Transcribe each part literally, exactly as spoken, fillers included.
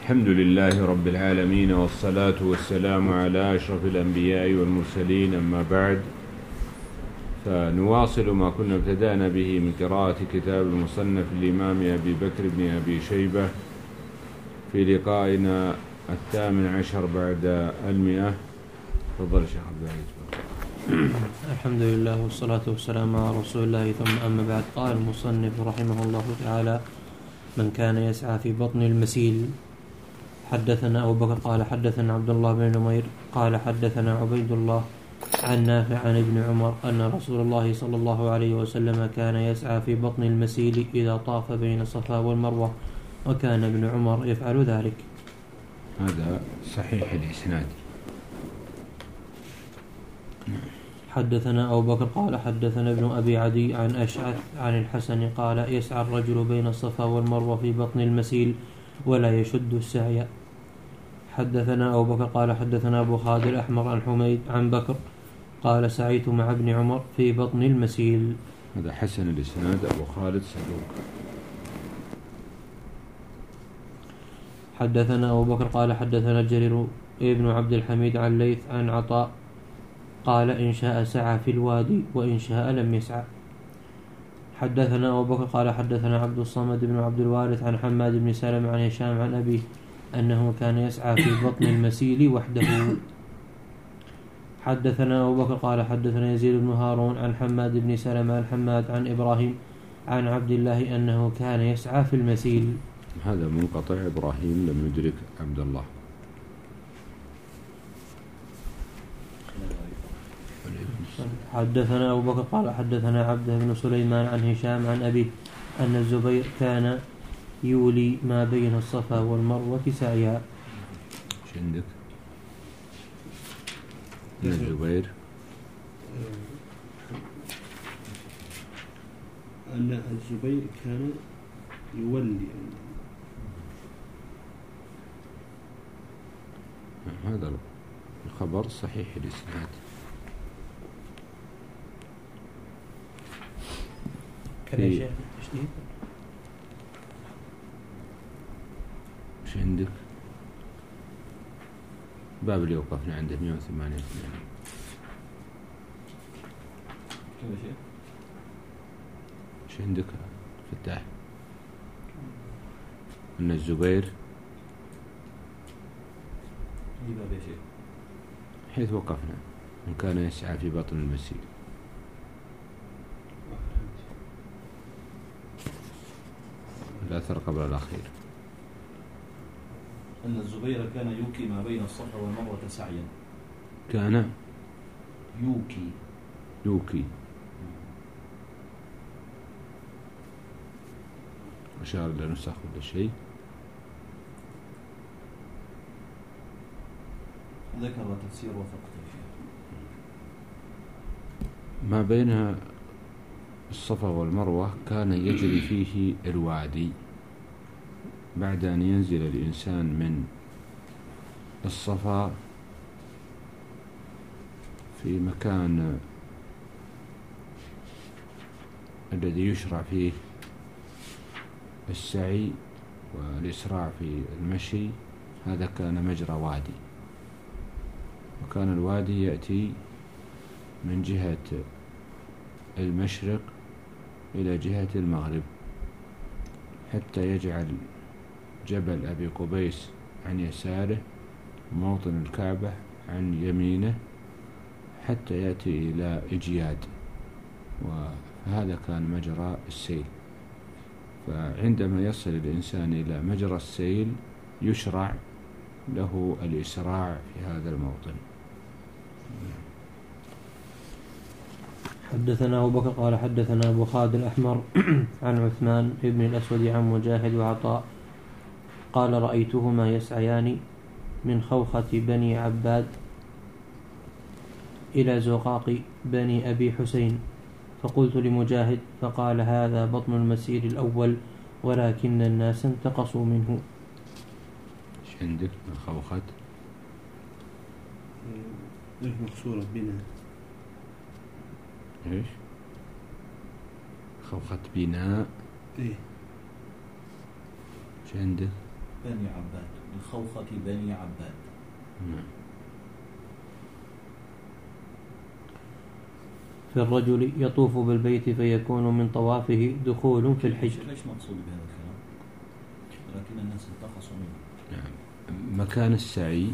الحمد لله رب العالمين، والصلاة والسلام على أشرف الأنبياء والمرسلين، أما بعد، فنواصل ما كنا ابتدأنا به من قراءة كتاب المصنف الإمام أبي بكر بن أبي شيبة في لقائنا الثامن عشر بعد المئة. تفضل شيخ عبد العزيز. الحمد لله والصلاة والسلام على رسول الله، ثم أما بعد. قال المصنف رحمه الله تعالى: من كان يسعى في بطن المسيل. حدثنا أبو بكر قال حدثنا عبد الله بن نمير قال حدثنا عبيد الله عن نافع عن ابن عمر أن رسول الله صلى الله عليه وسلم كان يسعى في بطن المسيل إذا طاف بين الصفا والمروة، وكان ابن عمر يفعل ذلك. هذا صحيح الإسناد. حدثنا أبو بكر قال حدثنا ابن أبي عدي عن أشعث عن الحسن قال: يسعى الرجل بين الصفا والمروة في بطن المسيل ولا يشد السعي. حدثنا أبو بكر قال حدثنا أبو خالد الأحمر عن حميد عن بكر قال: سعيت مع ابن عمر في بطن المسيل. هذا حسن الإسناد، أبو خالد صدوق. حدثنا أبو بكر قال حدثنا جرير ابن عبد الحميد عن ليث عن عطاء قال: إن شاء سعى في الوادي وإن شاء لم يسعى. حدثنا أبو بكر قال حدثنا عبد الصمد بن عبد الوارث عن حماد بن سلمة عن هشام عن أبيه أنه كان يسعى في بطن المسيل وحده. حدثنا أبو بكر قال حدثنا يزيد بن هارون عن حماد بن سلمة عن حماد عن إبراهيم عن عبد الله أنه كان يسعى في المسيل. هذا منقطع، إبراهيم لم يدرك عبد الله. حدثنا أبو بكر قال حدثنا عبده بن سليمان عن هشام عن أبيه أن الزبير كان يولي ما بين الصفا والمروة سعيا. ايش عندك؟ أن الزبير أن الزبير كان يولي. هذا الخبر صحيح الإسناد. كذا شيء تشديد. ايش عندك؟ باب اللي وقفنا عنده مئة وثمانية وثمانين. كذا شيء. ايش عندك فتاح؟ أن الزبير حيث وقفنا من كان يسعى في بطن المسيل. الأثر قبل الأخير. أن الزبير كان يوكي ما بين الصفا والمروة سعيا. كان يوكي يوكي أشار إلى نسخ ولا شيء. ذكر تفسير وفقط. ما بين الصفا والمروة كان يجري فيه الوادي بعد أن ينزل الإنسان من الصفا في مكان الذي يشرع فيه السعي والإسراع في المشي. هذا كان مجرى وادي، وكان الوادي يأتي من جهة المشرق إلى جهة المغرب حتى يجعل جبل أبي قبيس عن يساره، موطن الكعبة عن يمينه، حتى يأتي إلى إجياد، وهذا كان مجرى السيل. فعندما يصل الإنسان إلى مجرى السيل يشرع له الإسراع في هذا الموطن. حدثنا أبو بكر قال حدثنا أبو خالد الأحمر عن عثمان بن الأسود عن مجاهد وعطاء قال: رأيتهما يسعيان من خوخة بني عباد إلى زقاق بني أبي حسين، فقلت لمجاهد فقال: هذا بطن المسير الأول ولكن الناس انتقصوا منه. ايش عندك من خوخة؟ مكسورة بنا. ايش؟ خوخة بناء. ايه. ايش عندك؟ بني عباد، الخوخة بني عباد. في الرجل يطوف بالبيت فيكون من طوافه دخول في الحجر. ليش مقصود بهذا الكلام؟ لكن الناس انتقصوا منه. يعني مكان السعي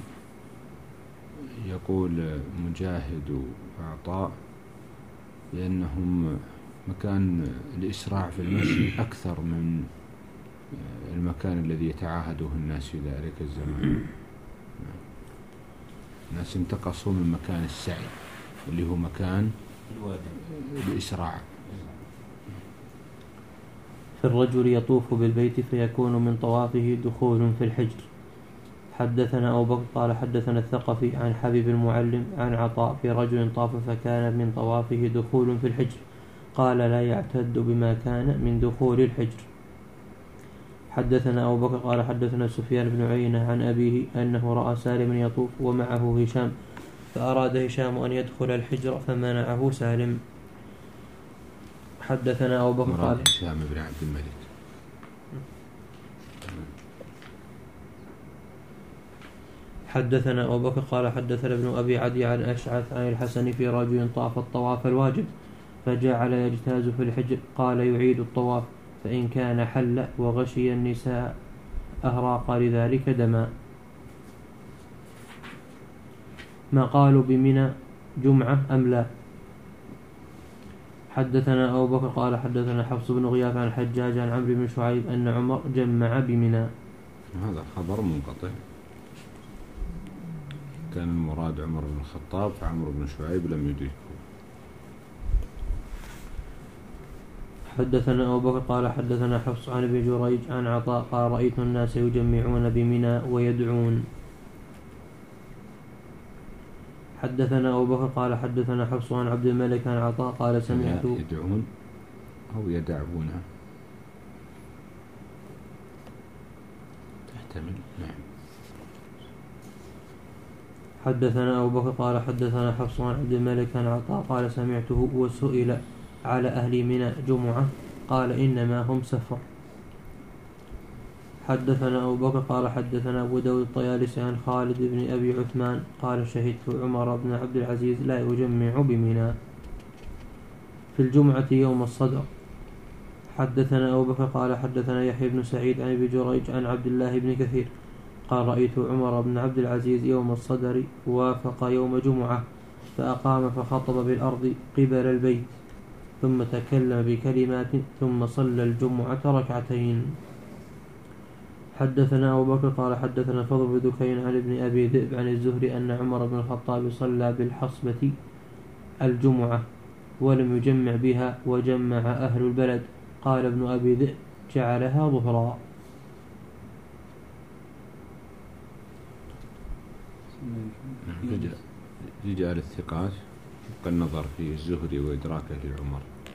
يقول مجاهد وعطاء لأنهم مكان الإسراع في المشي أكثر من المكان الذي يتعاهده الناس في ذلك الزمان. الناس انتقصوا من مكان السعي اللي هو مكان الإسراع. في الرجل يطوف بالبيت فيكون من طوافه دخول في الحجر. حدثنا أبو بكر قال حدثنا الثقفي عن حبيب المعلم عن عطاء في رجل طاف فكان من طوافه دخول في الحجر، قال لا يعتد بما كان من دخول الحجر. حدثنا أبو بكر قال حدثنا سفيان بن عيينة عن أبيه أنه رأى سالم يطوف ومعه هشام، فأراد هشام أن يدخل الحجر فمنعه سالم. حدثنا أبو بكر قال هشام بن عبد الملك. حدثنا أبو بكر قال حدثنا ابن أبي عدي عن أشعث عن الحسن في رجل طاف الطواف الواجب فجعل يجتاز في الحجر، قال يعيد الطواف فإن كان حل وغشي النساء أهراق لذلك دما. ما قالوا بمنى جمعة أم لا؟ حدثنا أبو بكر قال حدثنا حفص بن غياث عن الحجاج عن عمرو بن شعيب أن عمر جمع بمنى. هذا خبر منقطع، كان المراد عمر بن الخطاب فعمرو بن شعيب لم يدركه. حدثنا أبو بكر قال حدثنا حفص عن ابن جريج عن عطاء قال رأيت الناس يجمعون بمنى ويدعون. حدثنا أبو بكر قال حدثنا حفص عن عبد الملك عن عطاء قال سمعت يدعون أو يدعونها تحتمل. نعم. حدثنا أبو بكر قال حدثنا حفص عن عبد الملك عن عطاء قال سمعته وسئل على أهل منى جمعة قال إنما هم سفر. حدثنا أبو بكر قال حدثنا أبو داود الطيالسي عن خالد بن أبي عثمان قال شهدت عمر بن عبد العزيز لا يجمع بمنى في الجمعة يوم الصدر. حدثنا أبو بكر قال حدثنا يحيى بن سعيد عن أبي جريج عن عبد الله بن كثير قال رأيت عمر بن عبد العزيز يوم الصدر وافق يوم جمعة فأقام فخطب بالأرض قبل البيت ثم تكلم بكلمات ثم صلى الجمعة ركعتين. حدثنا أبو بكر قال حدثنا فضل بن دكين عن ابن أبي ذئب عن الزهري أن عمر بن الخطاب صلى بالحصبة الجمعة ولم يجمع بها وجمع أهل البلد. قال ابن أبي ذئب جعلها ظهرا. رجال الثقات يبقى النظر في الزهري وإدراكه لعمر.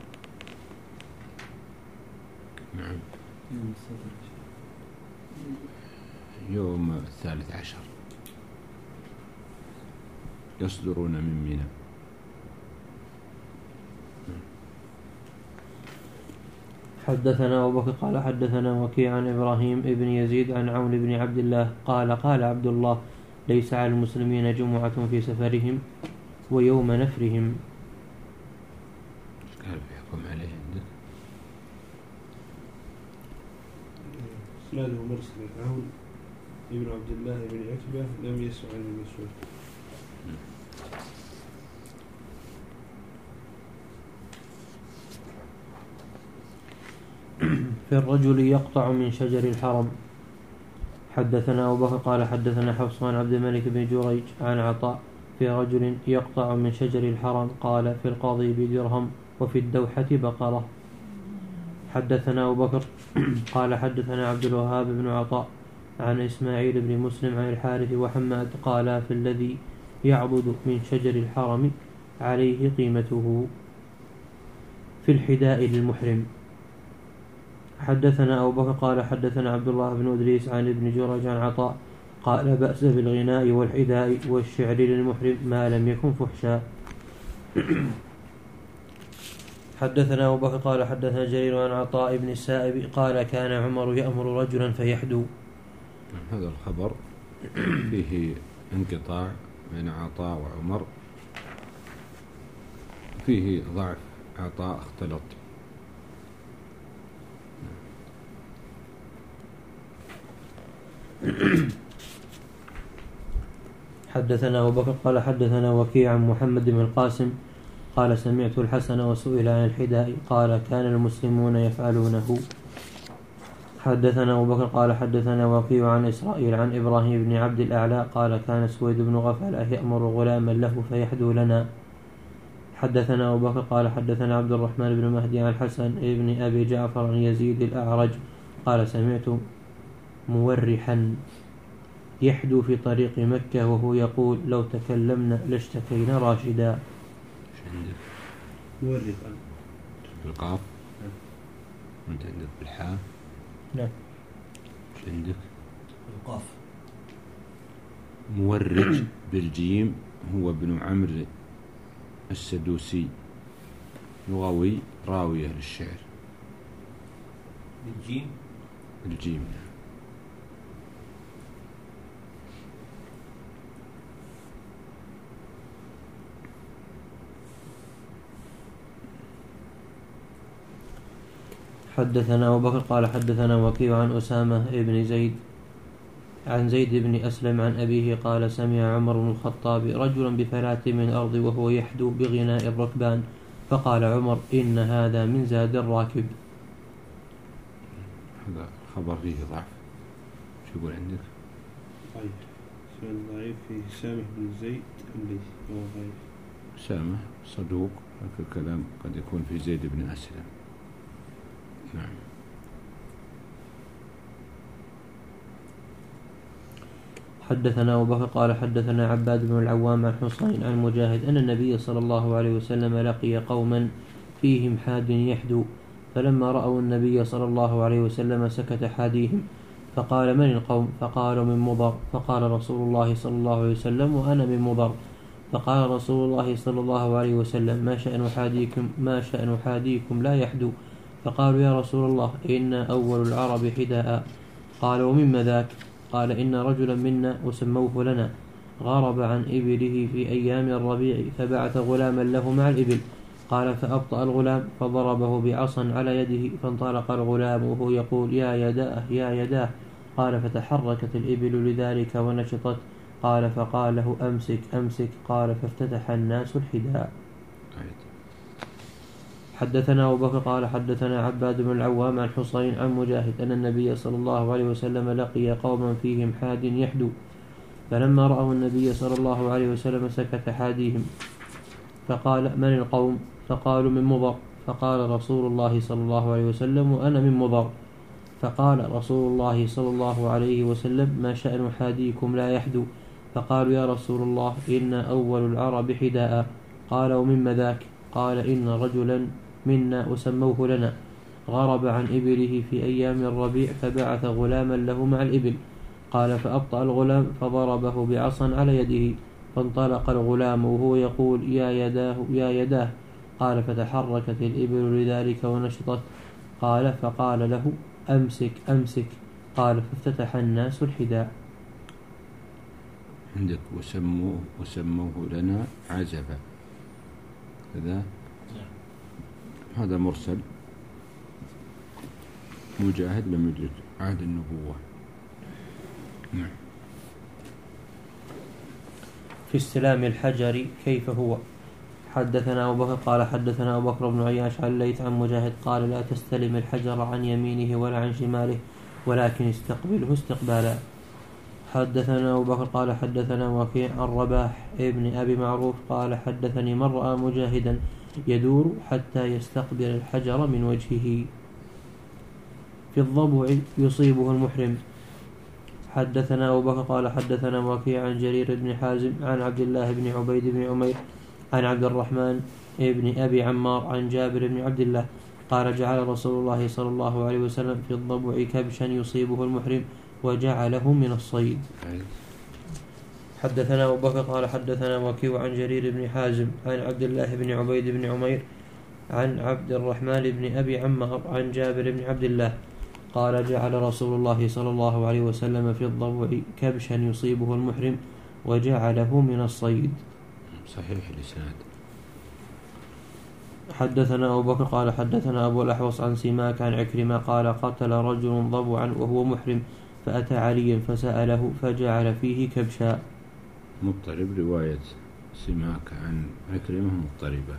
نعم. يوم الثالث عشر يصدرون من منى. حدثنا أبو بكر قال حدثنا وكيع عن إبراهيم ابن يزيد عن عون بن عبد الله قال قال عبد الله ليس على المسلمين جمعة في سفرهم ويوم نفرهم. قال بيحكم عليه عندك اسناده مرسل عون ابن عبد الله بن عتبة لم يسمع عن المسعود. في الرجل يقطع من شجر الحرم. حدثنا أبو بكر قال حدثنا حفص عن عبد الملك بن جريج عن عطاء في رجل يقطع من شجر الحرم قال في القاضي بدرهم وفي الدوحة بقرة. حدثنا أبو بكر قال حدثنا عبد الوهاب بن عطاء عن إسماعيل بن مسلم عن الحارث وحماد قال في الذي يعضد من شجر الحرم عليه قيمته في الحداء للمحرم. حدثنا أبو بكر قال حدثنا عبد الله بن أدريس عن ابن جريج عن عطاء قال بأس بالغناء والحداء والشعر للمحرم ما لم يكن فحشا. حدثنا أبو بكر قال حدثنا جرير عن عطاء بن السائب قال كان عمر يأمر رجلا فيحدو هذا الخبر فيه انقطاع بين عطاء وعمر، فيه ضعف عطاء اختلط. حدثنا أبو بكر قال حدثنا وكيع عن محمد بن القاسم قال سمعت الحسن وسئل عن الحداء قال كان المسلمون يفعلونه. حدثنا أبو بكر قال حدثنا وكيع عن إسرائيل عن إبراهيم بن عبد الأعلى قال كان سويد بن غفلة يأمر غلاما له فيحدو لنا. حدثنا أبو بكر قال حدثنا عبد الرحمن بن مهدي عن الحسن بن أبي جعفر عن يزيد الأعرج قال سمعت مورحا يحدو في طريق مكة وهو يقول لو تكلمنا لاشتكينا راشدا. ايش عندك؟ مورحا بالقاف. انت عندك بالحاء. نعم. ايش عندك؟ القاف. مورج بالجيم هو ابن عمرو السدوسي، لغوي راوية للشعر. بالجيم. الجيم. حدثنا أبو بكر قال حدثنا وكيع عن أسامة بن زيد عن زيد بن أسلم عن أبيه قال سمع عمر بن الخطاب رجلا بفلاة من الأرض وهو يحدو بغناء الركبان فقال عمر إن هذا من زاد الراكب. هذا خبر فيه ضعف. شو يقول عندك؟ ضعيف. سؤال ضعيف فيه سامح بن زيد اللي هو ضعيف. سامح صدوق، لكن الكلام قد يكون في زيد بن أسلم. نعم. حدثنا أبو بكر قال حدثنا عباد بن العوام عن حسين عن مجاهد أن النبي صلى الله عليه وسلم لقي قوما فيهم حاد يحدو فلما رأوا النبي صلى الله عليه وسلم سكت حاديهم فقال من القوم؟ فقالوا من مضر. فقال رسول الله صلى الله عليه وسلم وأنا من مضر. فقال رسول الله صلى الله عليه وسلم ما شأن حاديكم ما شأن حاديكم لا يحدو؟ فقالوا يا رسول الله إنا أول العرب حداء. قال ومما ذاك؟ قال إن رجلا منا وسموه لنا غرب عن إبله في أيام الربيع فبعث غلاما له مع الإبل. قال فأبطأ الغلام فضربه بعصا على يده فانطلق الغلام وهو يقول يا يداه يا يداه. قال فتحركت الإبل لذلك ونشطت. قال فقال له أمسك أمسك. قال فافتتح الناس الحداء. حدثنا أبو بكر قال حدثنا عباد بن العوام عن حسين عن مجاهد أن النبي صلى الله عليه وسلم لقي قوما فيهم حاد يحدو فلما رأوا النبي صلى الله عليه وسلم سكت حاديهم فقال من القوم؟ فقالوا من مضر. فقال رسول الله صلى الله عليه وسلم وأنا من مضر. فقال رسول الله صلى الله عليه وسلم ما شأن حاديكم لا يحدو؟ فقالوا يا رسول الله إنا أول العرب حداء. قال ومما ذاك؟ قال إن رجلا منا وسموه لنا غرب عن إبله في أيام الربيع فبعث غلاما له مع الإبل. قال فأبطأ الغلام فضربه بعصا على يده فانطلق الغلام وهو يقول يا يداه يا يداه. قال فتحركت الإبل لذلك ونشطت. قال فقال له أمسك أمسك. قال فافتتح الناس الحداء. عندك وسموه وسموه لنا عزبا كذا. هذا مرسل. مجاهد لم يدرك عهد النبوة. نعم. في استلام الحجر كيف هو؟ حدثنا أبو بكر قال حدثنا أبو بكر بن عياش عن الليث عن مجاهد قال لا تستلم الحجر عن يمينه ولا عن شماله ولكن استقبله استقبالا. حدثنا أبو بكر قال حدثنا وكيع عن رباح ابن أبي معروف قال حدثني من رأى مجاهدا يدور حتى يستقبل الحجر من وجهه. في الضبع يصيبه المحرم. حدثنا أبو بكر قال حدثنا وكيع عن جرير بن حازم عن عبد الله بن عبيد بن عمير عن عبد الرحمن ابن أبي عمار عن جابر بن عبد الله قال جعل رسول الله صلى الله عليه وسلم في الضبع كبشا يصيبه المحرم وجعله من الصيد. حدثنا أبو بكر قال حدثنا وكيع عن جرير بن حازم عن عبد الله بن عبيد بن عمير عن عبد الرحمن بن أبي عمار عن جابر بن عبد الله قال جعل رسول الله صلى الله عليه وسلم في الضبع كبشا يصيبه المحرم وجعله من الصيد. صحيح الإسناد. حدثنا أبو بكر قال حدثنا أبو الأحوص عن سماك عن عكرمة قال قتل رجل ضبعا وهو محرم فأتى عليا فسأله فجعل فيه كبشا. مضطرب. رواية سماك عن عكرمة مضطربة.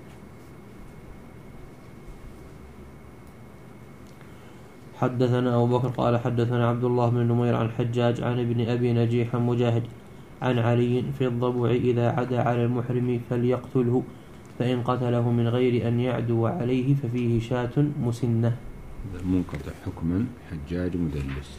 حدثنا أبو بكر قال حدثنا عبد الله بن نمير عن حجاج عن ابن أبي نجيح مجاهد عن علي في الضبع إذا عدا على المحرم فليقتله فإن قتله من غير أن يعدو عليه ففيه شاة مسنة. منقطع حكما. حجاج مدلس.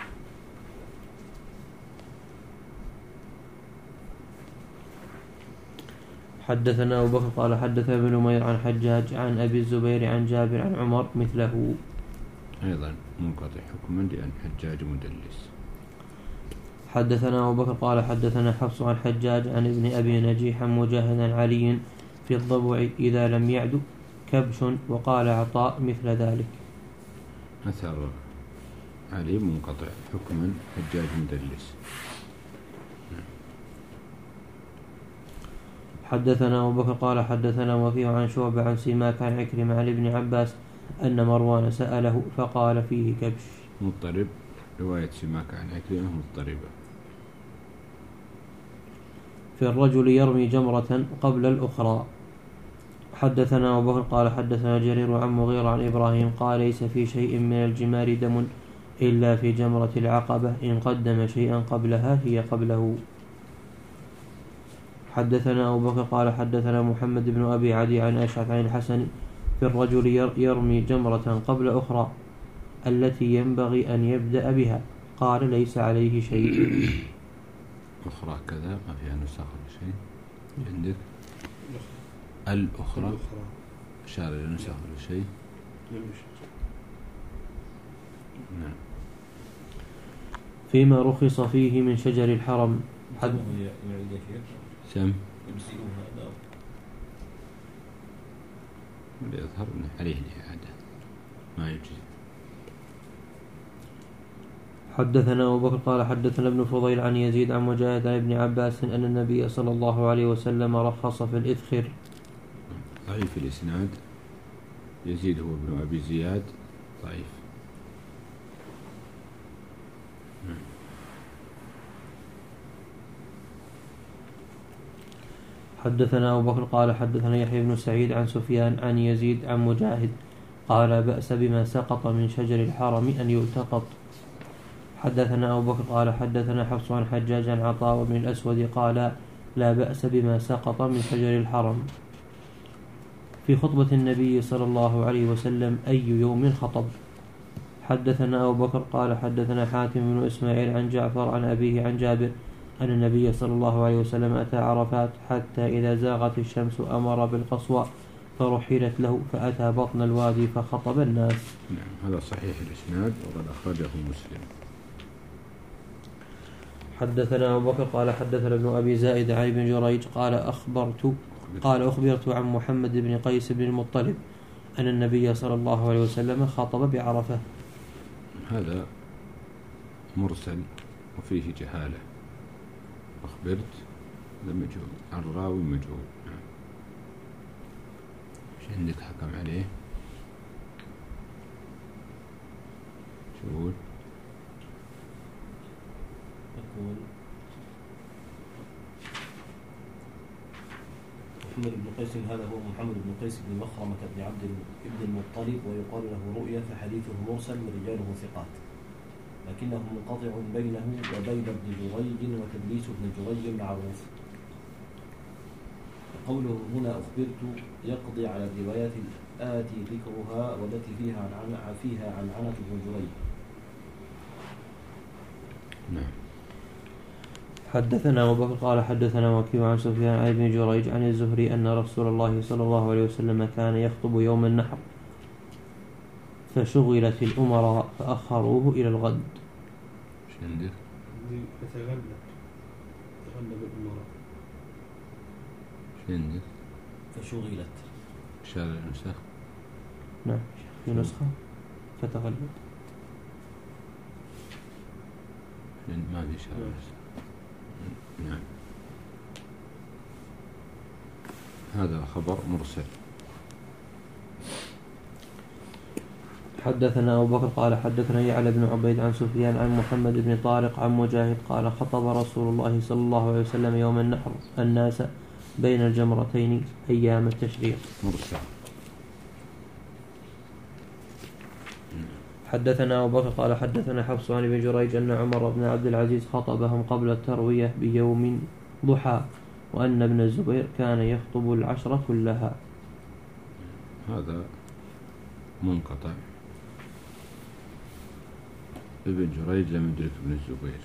حدثنا أبو بكر قال حدثنا ابن نمير عن حجاج عن أبي الزبير عن جابر عن عمر مثله. أيضا منقطع حكما لأن حجاج مدلس. حدثنا أبو بكر قال حدثنا حفص عن حجاج عن ابن أبي نجيح مجاهد عن علي في الضبع إذا لم يعد كبش وقال عطاء مثل ذلك. أثر علي منقطع حكما. حجاج مدلس. حدثنا أبو بكر قال حدثنا وكيع عن شعبة عن سماك عن عكرمة عن ابن عباس أن مروان سأله فقال فيه كبش. مضطرب. رواية سماك عن عكرمة مضطربة. في الرجل يرمي جمرة قبل الأخرى. حدثنا أبو بكر قال حدثنا جرير عن مغيرة عن إبراهيم قال ليس في شيء من الجمار دم إلا في جمرة العقبة إن قدم شيئا قبلها هي قبله. حدثنا أبو بكر قال حدثنا محمد بن أبي عدي عن أشعث عن الحسن في الرجل يرمي جمرة قبل أخرى التي ينبغي أن يبدأ بها قال ليس عليه شيء. أخرى كذا ما فيها نسخ ولا شيء عندك؟ الأخرى أشار إلى نسخ ولا شيء؟ نعم. فيما رخص فيه من شجر الحرم. حد سم يظهر أنه عليه الإعادة ما يجزي. حدثنا أبو بكر قال حدثنا ابن فضيل عن يزيد عن مجاهد عن ابن عباس أن النبي صلى الله عليه وسلم رخص في الإذخر. ضعيف الإسناد. يزيد هو ابن أبي زياد ضعيف. حدثنا أبو بكر قال حدثنا يحيى بن سعيد عن سفيان عن يزيد عن مجاهد قال بأس بما سقط من شجر الحرم أن يلتقط. حدثنا أبو بكر قال حدثنا حفص عن حجاج عن عطاء بن الأسود قال لا بأس بما سقط من شجر الحرم. في خطبة النبي صلى الله عليه وسلم أي يوم خطب. حدثنا أبو بكر قال حدثنا حاتم بن إسماعيل عن جعفر عن أبيه عن جابر أن النبي صلى الله عليه وسلم أتى عرفات حتى إذا زاغت الشمس أمر بالقصوى فرحلت له فأتى بطن الوادي فخطب الناس. نعم هذا صحيح الإسناد وقد أخرجه مسلم. حدثنا أبو بكر قال حدثنا ابن أبي زائد عن ابن جريج قال أخبرت قال أخبرت عن محمد بن قيس بن المطلب أن النبي صلى الله عليه وسلم خطب بعرفة. هذا مرسل وفيه جهالة. أخبرت هذا مجهول. الراوي مجهول. ايش عندك حكم عليه؟ شو يقول محمد بن قيس هذا هو محمد بن قيس بن مخرمة بن عبد بن المطلب ويقال له رؤيا فحديثه مرسل ورجاله ثقات لكنه منقطع بينه وبين ابن جريج وتدليس ابن جريج معروف. قوله هنا أخبرت يقضي على الروايات الآتي ذكرها والتي فيها عن فيها عن عنة بن جريج. نعم. حدثنا أبو بكر قال حدثنا وكيع عن سفيان عن ابن جريج عن الزهري أن رسول الله صلى الله عليه وسلم كان يخطب يوم النحر فشغلت الأمراء فأخروه إلى الغد. ايش عندك؟ يتغلب يتغلب الأمراء. ايش عندك؟ فشغلت شارع النسخ. نعم في نسخة فتغلب. ما في إشارة. نعم. هذا خبر مرسل. حدثنا أبو بكر قال حدثنا يعلى بن عبيد عن سفيان عن محمد بن طارق عن مجاهد قال خطب رسول الله صلى الله عليه وسلم يوم النحر الناس بين الجمرتين أيام التشريق. مرسل. حدثنا أبو بكر قال حدثنا حفص عن ابن جريج أن عمر بن عبد العزيز خطبهم قبل التروية بيوم ضحى وأن ابن الزبير كان يخطب العشر كلها. هذا منقطع. ابن جريج لم يدرك ابن الزبير.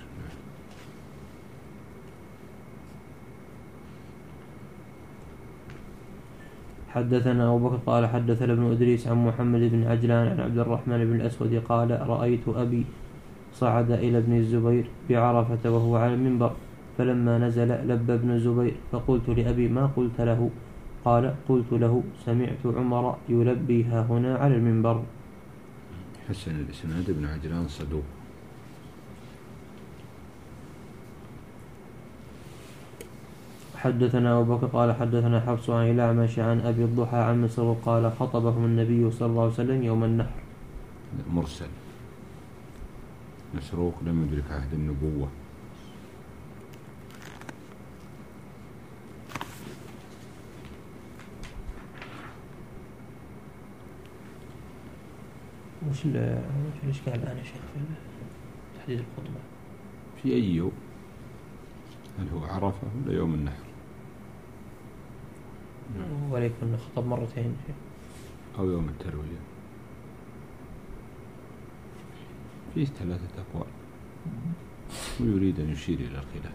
حدثنا أبو بكر قال حدثنا ابن إدريس عن محمد بن عجلان عن عبد الرحمن بن الأسود قال رأيت أبي صعد إلى ابن الزبير بعرفة وهو على المنبر فلما نزل لبى ابن الزبير فقلت لأبي ما قلت له؟ قال قلت له سمعت عمر يلبي ها هنا على المنبر. حسن الإسناد ابن عجلان صدوق. حدثنا أبو بكر قال حدثنا حفص عن الأعمش عن أبي الضحى عن مسروق قال خطبهم النبي صلى الله عليه وسلم يوم النحر. مرسل. مسروق لم يدرك عهد النبوة. وش الإشكال الآن يا شيخ في تحديد الخطبة؟ في أي يوم؟ هل هو عرفة ولا يوم النحر؟ وليكن خطب مرتين أو يوم التروية. فيه ثلاثة أقوال ويريد أن يشير إلى الخلاف.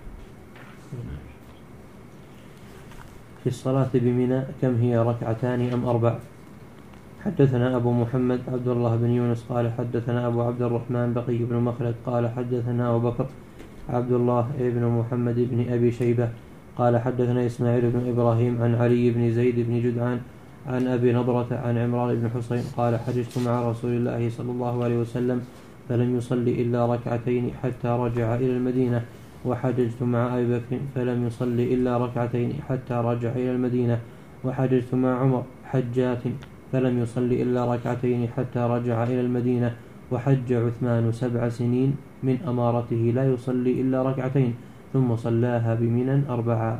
في الصلاة بمنى كم هي ركعتان أم أربع؟ حدثنا أبو محمد عبد الله بن يونس قال حدثنا أبو عبد الرحمن بقي بن مخلد قال حدثنا أبو بكر عبد الله بن محمد بن أبي شيبة قال حدثنا إسماعيل بن إبراهيم عن علي بن زيد بن جدعان عن أبي نضرة عن عمران بن حسين قال حججت مع رسول الله صلى الله عليه وسلم فلم يصلي إلا ركعتين حتى رجع إلى المدينة وحججت مع أبي بكر فلم يصلي إلا ركعتين حتى رجع إلى المدينة وحججت مع عمر حجات فلم يصلي إلا ركعتين حتى رجع إلى المدينة وحج عثمان سبع سنين من أمارته لا يصلي إلا ركعتين ثم صلاها بمنى أربعة.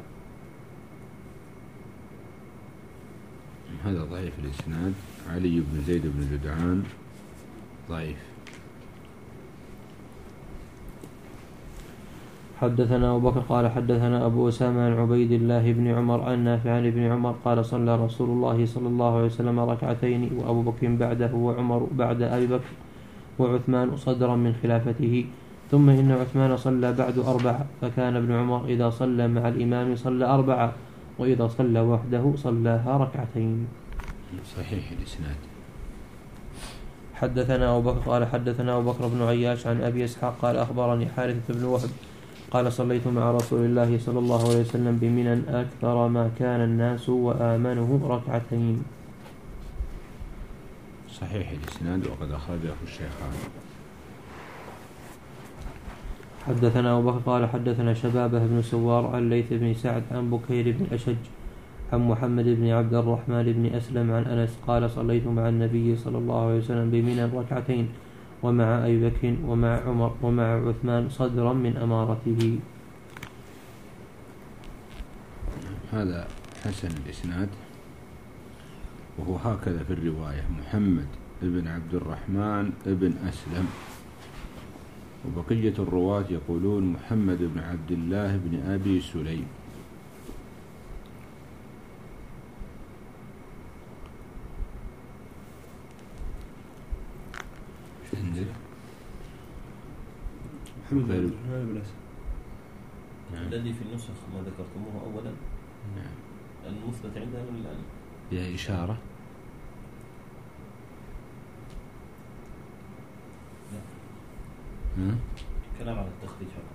هذا ضعيف الإسناد. علي بن زيد بن جدعان ضعيف. حدثنا أبو بكر قال حدثنا أبو أسامة عن عبيد الله بن عمر عن نافع عن ابن عمر قال صلى رسول الله صلى الله عليه وسلم ركعتين وأبو بكر بعده وعمر بعد أبي بكر وعثمان صدرا من خلافته ثم إن عثمان صلى بعد أربعة فكان ابن عمر إذا صلى مع الإمام صلى أربعة وإذا صلى وحده صلاها ركعتين. صحيح الإسناد. حدثنا أبو بكر قال حدثنا أبو بكر بن عياش عن أبي إسحاق قال أخبرني حارثة بن وهب قال صليت مع رسول الله صلى الله عليه وسلم بمنى أكثر ما كان الناس وآمنه ركعتين. صحيح الإسناد وقد أخرجه الشيخان. حدثنا أبو بكر قال حدثنا شبابه بن سوار عن ليث بن سعد عن بكير بن أشج عن محمد بن عبد الرحمن بن أسلم عن أنس قال صليت مع النبي صلى الله عليه وسلم بمنى ركعتين ومع أبي بكر ومع عمر ومع عثمان صدرا من أمارته. هذا حسن الإسناد وهو هكذا في الرواية محمد بن عبد الرحمن بن أسلم وبقية الرواة يقولون محمد بن عبد الله بن أبي سليم. محمد بن الرحمن بن أسلم. نعم. الذي في النسخ ما ذكرتموه أولا. نعم. المثبت عندنا الآن. فيها إشارة. لا. كلام على التخريج فقط.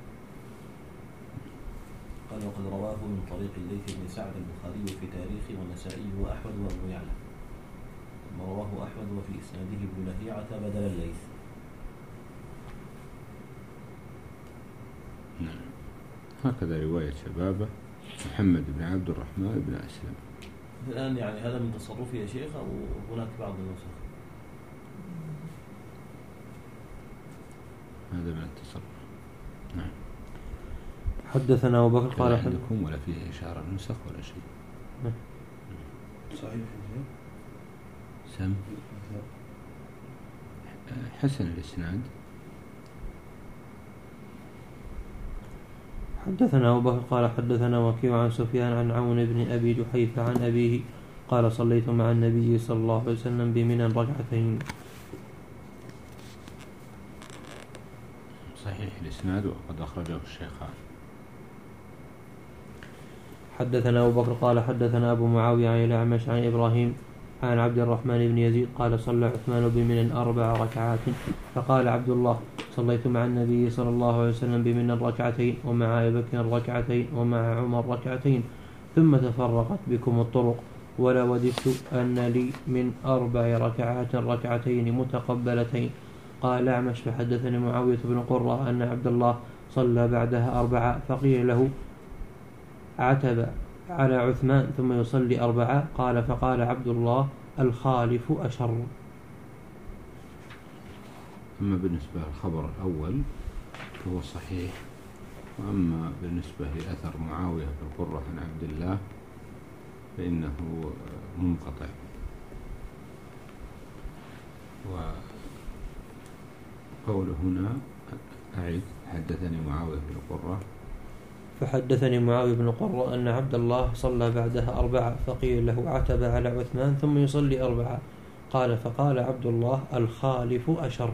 قال وقد رواه من طريق الليث بن سعد البخاري في تاريخه والنسائي وأحمد وابن يعلى. ما رواه أحمد وفي إسناده ابن لهيعة بدل الليث. نعم. هكذا رواية شبابه محمد بن عبد الرحمن بن أسلم. الآن يعني هذا من تصرفي يا شيخ أو هناك بعض النسخ؟ هذا من التصرف. نعم. حدثنا أبو بكر قال عندكم ولا فيه إشارة نسخ ولا شيء؟ نعم. صحيح. سم حسن الإسناد. حدثنا أبو بكر قال حدثنا وكيع عن سفيان عن عون بن أبي جحيفة عن أبيه قال صليت مع النبي صلى الله عليه وسلم بمنى ركعتين. صحيح الإسناد وقد أخرجه الشيخان. حدثنا أبو بكر قال حدثنا أبو معاوية عن الأعمش عن إبراهيم عن عبد الرحمن بن يزيد قال صلى عثمان بمنى أربع ركعات فقال عبد الله صليت مع النبي صلى الله عليه وسلم بمنى ركعتين ومع أبي بكر ركعتين ومع عمر ركعتين ثم تفرقت بكم الطرق ولا وددت أن لي من أربع ركعات ركعتين متقبلتين. قال الأعمش فحدثني معاوية بن قرة أن عبد الله صلى بعدها أربعة فقيل له عتب على عثمان ثم يصلي أربعة. قال فقال عبد الله الخالف أشر. أما بالنسبة للخبر الأول فهو صحيح، وأما بالنسبة لأثر معاوية بن قرة عن عبد الله فإنه منقطع. وقوله هنا أعيد حدثني معاوية بن قرة فحدثني معاوية بن قرة أن عبد الله صلى بعدها أربعة فقيل له عتب على عثمان ثم يصلي أربعة. قال فقال عبد الله الخالف أشر.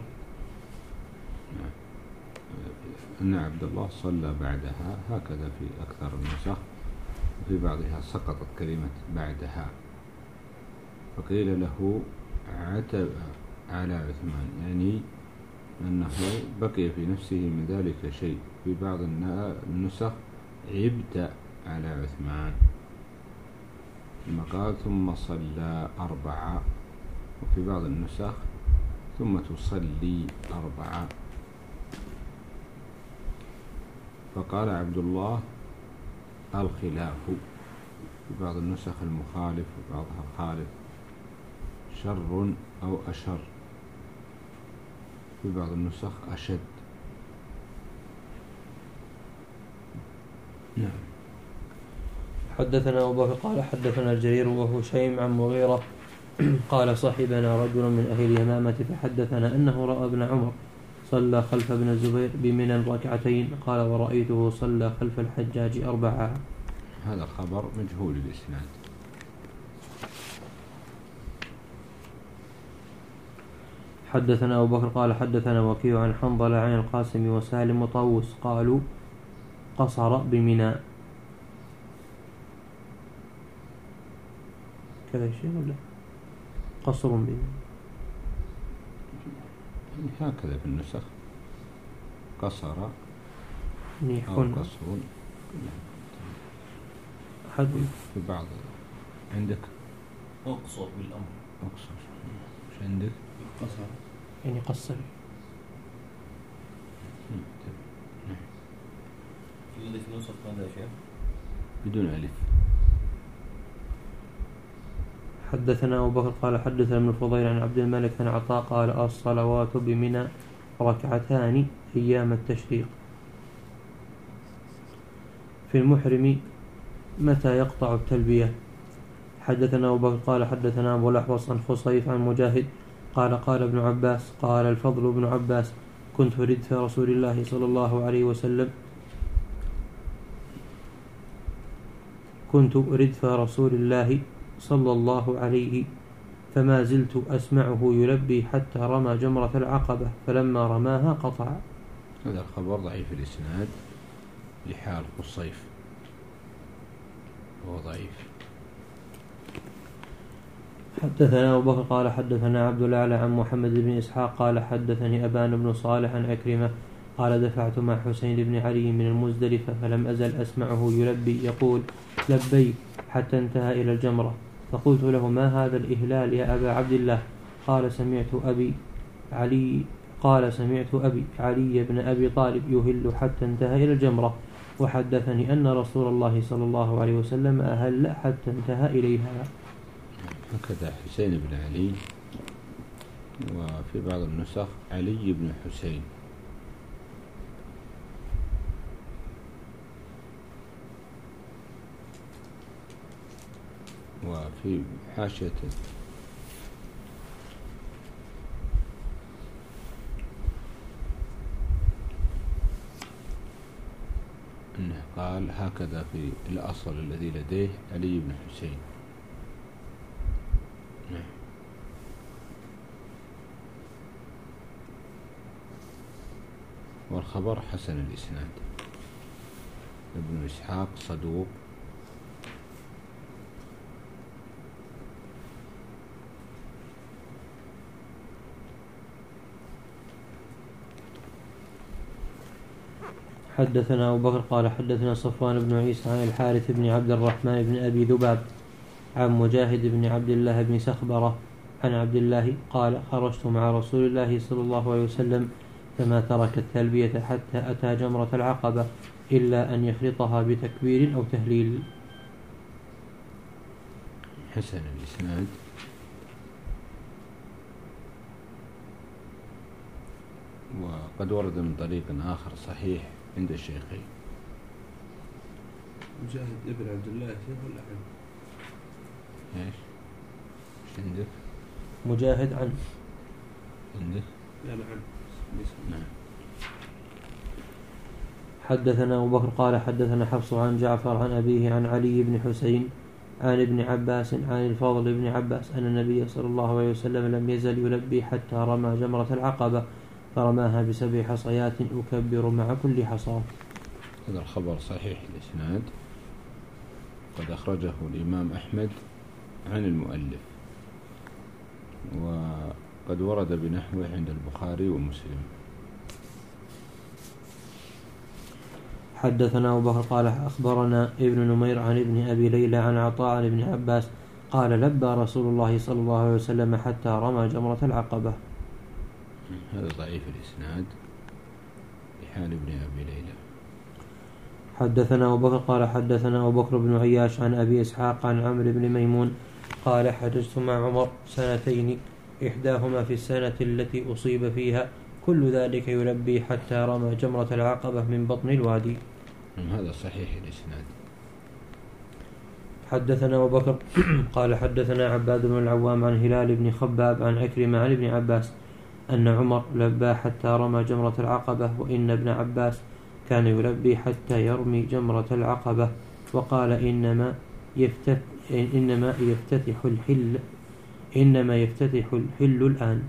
أن عبد الله صلى بعدها هكذا في أكثر النسخ، وفي بعضها سقطت كلمة بعدها فقيل له عتب على عثمان، يعني أنه بقي في نفسه من ذلك شيء. في بعض النسخ عبت على عثمان ثم قال ثم صلى أربعة، وفي بعض النسخ ثم تصلي أربعة. فقال عبد الله الخلاف، في بعض النسخ المخالف وبعضها الخالف، شر أو أشر، في بعض النسخ أشد. نعم. حدثنا أبو بكر قال حدثنا الجرير وهو شيم عن مغيرة قال صحبنا رجل من أهل اليمامة فحدثنا أنه رأى ابن عمر صلى خلف ابن الزبير بمنى ركعتين قال ورأيته صلى خلف الحجاج أربعة. هذا الخبر مجهول الإسناد. حدثنا أبو بكر قال حدثنا وكيع عن حنظلة عن القاسم وسالم وطاووس قالوا قصر بمنى. كذا شيء ولا قصر بمنى؟ هكذا في النسخ قصر نيح أو قصر. حد في بعض عندك أقصر بالأمر. أقصر مش عندك قصر يعني قصر. الذي في نسخ ماذا يا شيخ؟ بدون ألف. حدثنا أبو بكر قال حدثنا ابن الفضيل عن عبد الملك عن عطاء قال الصلوات بمنى ركعتان أيام التشريق. في المحرم متى يقطع التلبية. حدثنا أبو بكر قال حدثنا أبو الأحوص عن خصيف عن مجاهد قال قال ابن عباس قال الفضل بن عباس كنت ردف رسول الله صلى الله عليه وسلم كنت ردف رسول الله صلى الله عليه فما زلت أسمعه يلبي حتى رمى جمرة العقبة فلما رماها قطع. هذا الخبر ضعيف الإسناد لحال خصيف وهو ضعيف. حدثنا أبو بكر قال حدثنا عبد الأعلى عن محمد بن إسحاق قال حدثني أبان بن صالح عن عكرمة قال دفعت مع حسين بن علي من المزدلفة فلم أزل أسمعه يلبي يقول لبيك حتى انتهى إلى الجمرة فقلت له ما هذا الإهلال يا أبا عبد الله؟ قال سمعت أبي علي قال سمعت أبي علي بن أبي طالب يهل حتى انتهى إلى الجمرة، وحدثني أن رسول الله صلى الله عليه وسلم أهل حتى انتهى إليها. هكذا حسين بن علي، وفي بعض النسخ علي بن حسين. وفي حاشية أنه قال هكذا في الأصل الذي لديه علي بن حسين. والخبر حسن الإسناد. ابن إسحاق صدوق، حدثنا أبو بكر قال حدثنا صفوان بن عيسى عن الحارث بن عبد الرحمن بن أبي ذباب عن مجاهد بن عبد الله بن سخبرة عن عبد الله قال خرجت مع رسول الله صلى الله عليه وسلم فما ترك التلبية حتى أتى جمرة العقبة إلا أن يخلطها بتكبير أو تهليل. حسن الإسناد. وقد ورد من طريق آخر صحيح عند الشيخين. مجاهد ابن عبد الله شيخ ولا عن؟ ايش؟ ايش عندك؟ مجاهد عن عندك؟ لا لا عن. نعم. حدثنا أبو بكر قال حدثنا حفص عن جعفر عن أبيه عن علي بن حسين عن ابن عباس عن الفضل بن عباس أن النبي صلى الله عليه وسلم لم يزل يلبي حتى رمى جمرة العقبة فرماها بسبع حصيات أكبر مع كل حصاة. هذا الخبر صحيح الإسناد، قد أخرجه الإمام أحمد عن المؤلف، وقد ورد بنحوه عند البخاري ومسلم. حدثنا أبو بكر قال أخبرنا ابن نمير عن ابن أبي ليلى عن عطاء عن ابن عباس قال لبى رسول الله صلى الله عليه وسلم حتى رمى جمرة العقبة. هذا ضعيف الإسناد لحال ابن أبي ليلى. حدثنا أبو بكر قال حدثنا أبو بكر بن عياش عن أبي إسحاق عن عمرو بن ميمون قال حججت مع عمر سنتين إحداهما في السنة التي أصيب فيها كل ذلك يلبي حتى رمى جمرة العقبة من بطن الوادي. هذا صحيح الإسناد. حدثنا أبو بكر قال حدثنا عباد بن العوام عن هلال بن خباب عن عكرمة عن ابن عباس أن عمر لبى حتى رمى جمرة العقبة وإن ابن عباس كان يلبي حتى يرمي جمرة العقبة وقال إنما يفتتح إنما يفتتح الحل إنما يفتتح الحل الآن.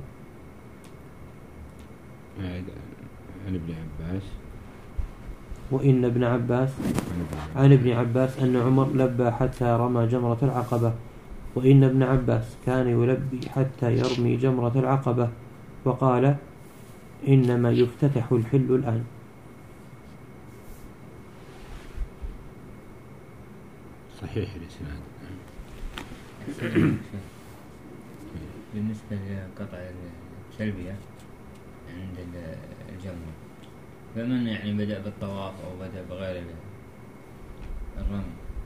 عن ابن عباس وإن ابن عباس عن ابن عباس أن عمر لبى حتى رمى جمرة العقبة وإن ابن عباس كان يلبي حتى يرمي جمرة العقبة وقال إنما يفتتح الحل الآن. صحيح الإسناد. بالنسبة لقطع التلبية عند الجمرة، فمن يعني بدأ بالطواف أو بدأ بغير الرمي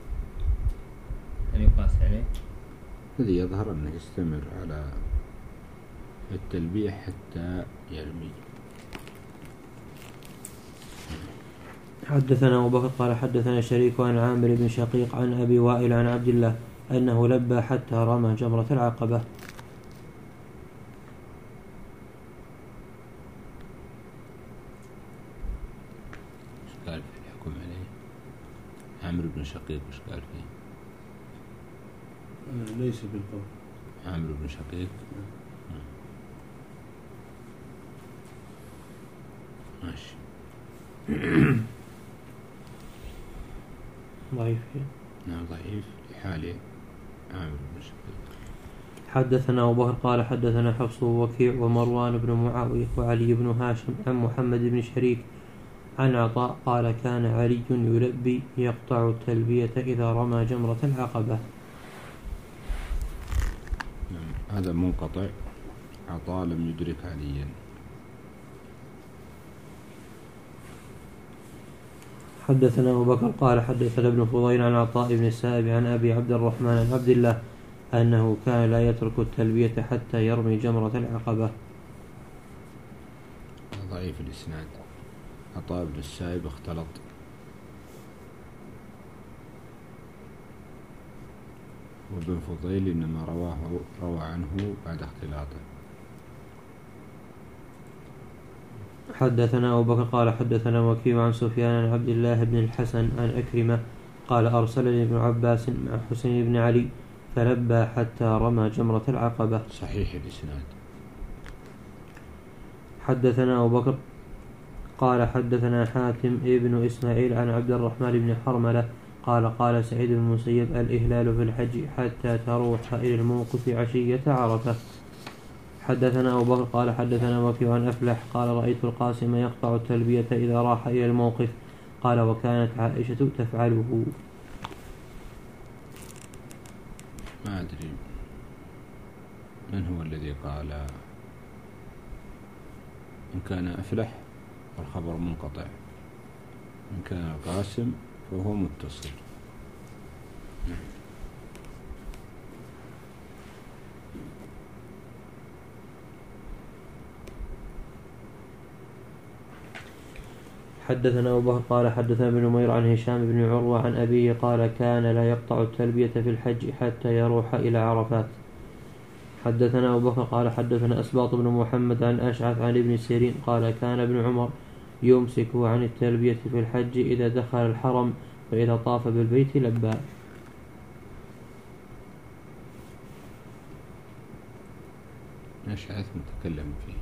هل يقاس عليه؟ الذي يظهر أنه يستمر على التلبية حتى يرمي. حدثنا أبو بكر قال حدثنا شريك عن عامر بن شقيق عن أبي وائل عن عبد الله أنه لبى حتى رمى جمرة العقبة. ايش قال في الحكم عليه؟ عامر بن شقيق ايش قال فيه؟ آه ليس بالقول. عامر بن شقيق ماشي. ضعيف. نعم ضعيف لحاله عامر بن شقيق. حدثنا أبو بكر قال حدثنا حفص ووكيع ومروان بن معاوية وعلي بن هاشم عن محمد بن شريك عن عطاء قال كان علي يلبي يقطع التلبية إذا رمى جمرة العقبة. نعم هذا منقطع. عطاء لم يدرك عليا. حدثنا أبو بكر قال حدثنا ابن فضيل عن عطاء بن السائب عن أبي عبد الرحمن عن عبد الله أنه كان لا يترك التلبية حتى يرمي جمرة العقبة. ضعيف الإسناد، عطاء بن السائب اختلط، وابن فضيل إنما رواه روى عنه بعد اختلاطه. حدثنا أبو بكر قال حدثنا وكيع عن سفيان عن عبد الله بن الحسن عن أكرمة قال أرسلني ابن عباس مع حسين بن علي فلبى حتى رمى جمرة العقبة. صحيح الإسناد. حدثنا أبو بكر قال حدثنا حاتم ابن إسماعيل عن عبد الرحمن بن حرملة قال قال سعيد بن المسيب الإهلال في الحج حتى تروح إلى الموقف عشية عرفة. حدثنا أبو بكر قال حدثنا وكيع عن أفلح قال رأيت القاسم يقطع التلبية إذا راح إلى الموقف قال وكانت عائشة تفعله. ما أدري من هو الذي قال إن كان أفلح الخبر منقطع، إن كان القاسم فهو متصل. حدثنا أبو بكر قال حدثنا ابن نمير عن هشام بن عروة عن أبيه قال كان لا يقطع التلبية في الحج حتى يروح إلى عرفات. حدثنا أبو بكر قال حدثنا أسباط بن محمد عن أشعث عن ابن سيرين قال كان ابن عمر يمسك عن التلبية في الحج إذا دخل الحرم وإذا طاف بالبيت لبى. أشعث متكلم فيه.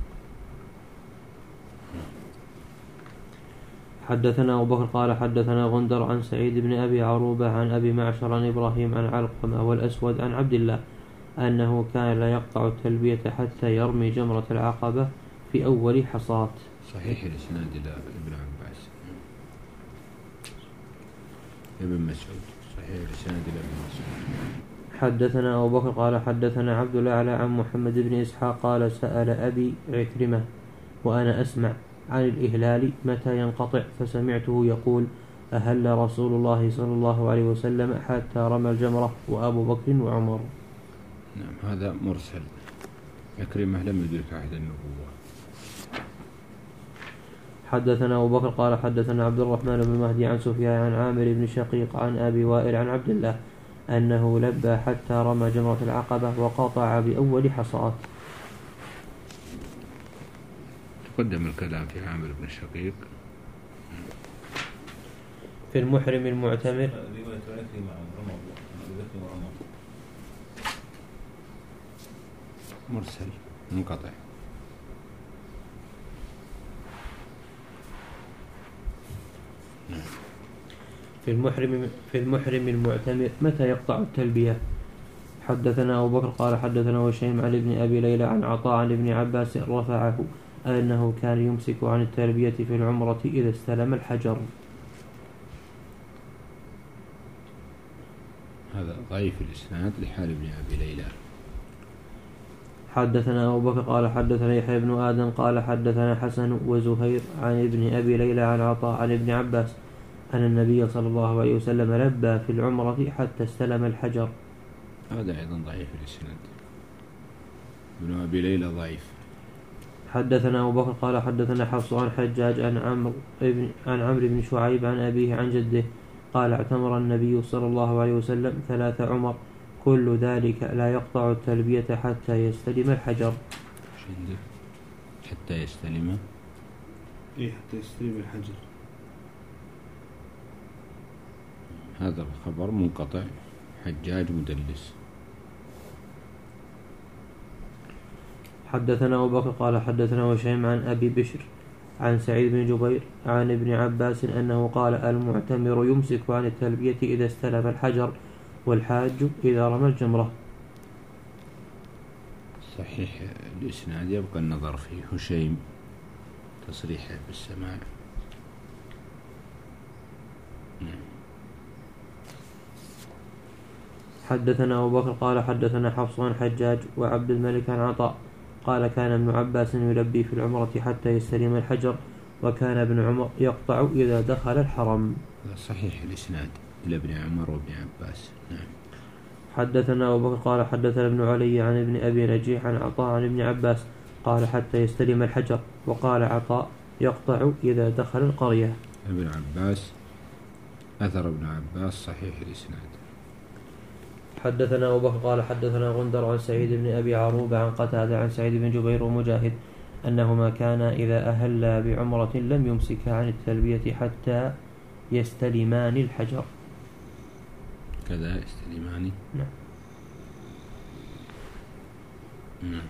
حدثنا أبو بكر قال حدثنا غندر عن سعيد بن أبي عروبة عن أبي معشر عن إبراهيم عن علقمة والأسود عن عبد الله أنه كان لا يقطع التلبية حتى يرمي جمرة العقبة في أول حصاة. صحيح الإسناد إلى ابن عباس ابن مسعود. صحيح الإسناد إلى ابن مسعود. حدثنا أبو بكر قال حدثنا عبد الأعلى عن محمد بن إسحاق قال سأل أبي عكرمة وأنا أسمع عن الإهلال متى ينقطع فسمعته يقول أهل رسول الله صلى الله عليه وسلم حتى رمى الجمرة وأبو بكر وعمر. نعم هذا مرسل، عكرمة لم يدرك عهد النبوة. حدثنا أبو بكر قال حدثنا عبد الرحمن بن مهدي عن سفيان عن عامر بن شقيق عن أبي وائل عن عبد الله أنه لبى حتى رمى جمرة العقبة وقطع بأول حصاة. تقدم الكلام في عامر بن شقيق. في المحرم المعتمر مرسل منقطع. في المحرم في المحرم المعتمر متى يقطع التلبية. حدثنا أبو بكر قال حدثنا وشيم عن ابن أبي ليلى عن عطاء عن ابن عباس رفعه أنه كان يمسك عن التلبية في العمرة إذا استلم الحجر. هذا ضعيف الإسناد لحال ابن أبي ليلى. حدثنا أبو بكر قال حدثنا يحيى بن آدم قال حدثنا حسن وزهير عن ابن أبي ليلى عن عطاء عن ابن عباس أن النبي صلى الله عليه وسلم لبى في العمرة حتى استلم الحجر. هذا أيضا ضعيف الإسناد، ابن أبي ليلى ضعيف. حدثنا أبو بكر قال حدثنا حفص عن حجاج عن عمرو بن عن عمرو بن شعيب عن أبيه عن جده قال اعتمر النبي صلى الله عليه وسلم ثلاث عمر كل ذلك لا يقطع التلبية حتى يستلم الحجر. حتى يستلم إيه حتى يستلم الحجر. هذا الخبر منقطع، حجاج مدلس. حدثنا أبو بكر قال حدثنا وشيم عن أبي بشر عن سعيد بن جبير عن ابن عباس أنه قال المعتمر يمسك عن التلبية إذا استلم الحجر والحاج إذا رمى الجمرة. صحيح الإسناد يبقى النظر فيه. هشيم تصريحه بالسماع. حدثنا أبو بكر قال حدثنا حفص عن حجاج وعبد الملك عن عطاء قال كان ابن عباس يلبي في العمرة حتى يستلم الحجر وكان ابن عمر يقطع إذا دخل الحرم. صحيح الإسناد إلى ابن عمر وابن عباس. نعم. حدثنا أبو بكر قال حدثنا ابن علي عن ابن أبي نجيح عن عطاء عن ابن عباس قال حتى يستلم الحجر. وقال عطاء يقطع إذا دخل القرية. ابن عباس أثر ابن عباس صحيح الإسناد. حدثنا أبو بكر قال حدثنا غندر عن سعيد بن أبي عروبة عن قتادة عن سعيد بن جبير ومجاهد أنهما كانا إذا أهلا بعمرة لم يمسكا عن التلبية حتى يستلمان الحجر. كذا يستلمان. نعم. نعم.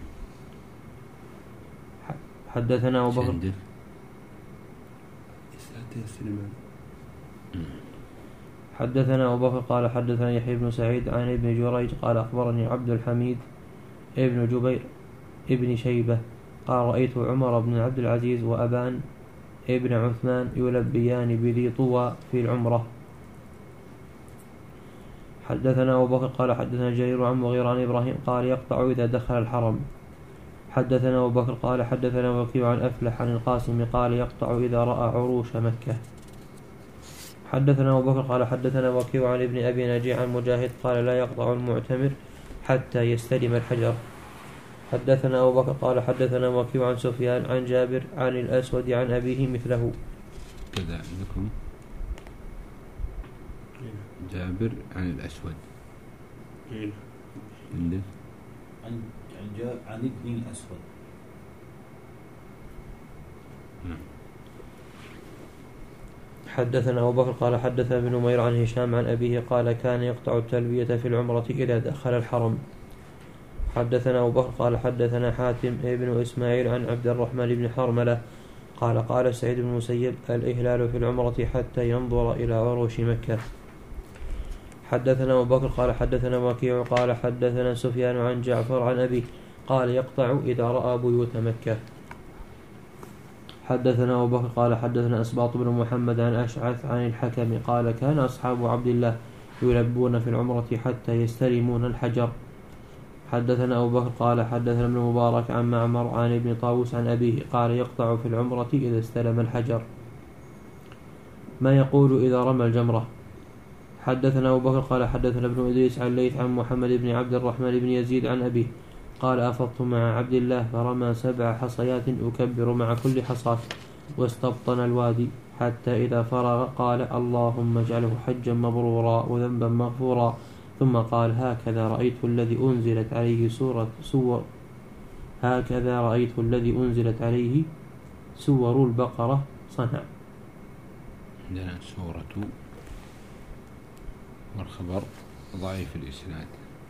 حدثنا أبو بكر حدثنا أبو بكر قال حدثنا يحيى بن سعيد عن ابن جريج قال أخبرني عبد الحميد ابن جبير ابن شيبة قال رأيت عمر بن عبد العزيز وأبان ابن عثمان يلبيان بذي طوى في العمرة. حدثنا أبو بكر قال حدثنا جرير عن مغيرة عن إبراهيم قال يقطع إذا دخل الحرم. حدثنا أبو بكر قال حدثنا وكيع عن أفلح عن القاسم قال يقطع إذا رأى عروش مكة. حدثنا أبو بكر قال حدثنا وكيع عن ابن أبي نجيح عن مجاهد قال لا يقطع المعتمر حتى يستلم الحجر. حدثنا أبو بكر قال حدثنا وكيع عن سفيان عن جابر عن الأسود عن أبيه مثله. كذا عندكم جابر عن الأسود عندك عن عن ابن الأسود. حدثنا أبو بكر قال حدثنا ابن نمير عن هشام عن أبيه قال كان يقطع التلبية في العمرة إذا دخل الحرم. حدثنا أبو بكر قال حدثنا حاتم ابن إسماعيل عن عبد الرحمن بن حرملة قال قال سعيد بن المسيب الإهلال في العمرة حتى ينظر إلى عروش مكة. حدثنا أبو بكر قال حدثنا وكيع قال حدثنا سفيان عن جعفر عن أبيه قال يقطع إذا رأى بيوت مكة. حدثنا أبو بكر قال حدثنا أسباط بن محمد عن أشعث عن الحكم قال كان أصحاب عبد الله يلبون في العمرة حتى يستلمون الحجر. حدثنا أبو بكر قال حدثنا ابن مبارك عن معمر عن ابن طاووس عن أبيه قال يقطع في العمرة إذا استلم الحجر. ما يقول إذا رمى الجمرة. حدثنا أبو بكر قال حدثنا ابن إدريس عن ليث عن محمد بن عبد الرحمن بن يزيد عن أبيه قال أفضت مع عبد الله فرمى سبع حصيات أكبر مع كل حصاة واستبطن الوادي حتى إذا فرغ قال اللهم اجعله حجا مبرورا وذنبا مغفورا ثم قال هكذا رأيت الذي أنزلت عليه سورة سور هكذا رأيت الذي أنزلت عليه سور البقرة صنع. عندنا سورة والخبر ضعيف الإسناد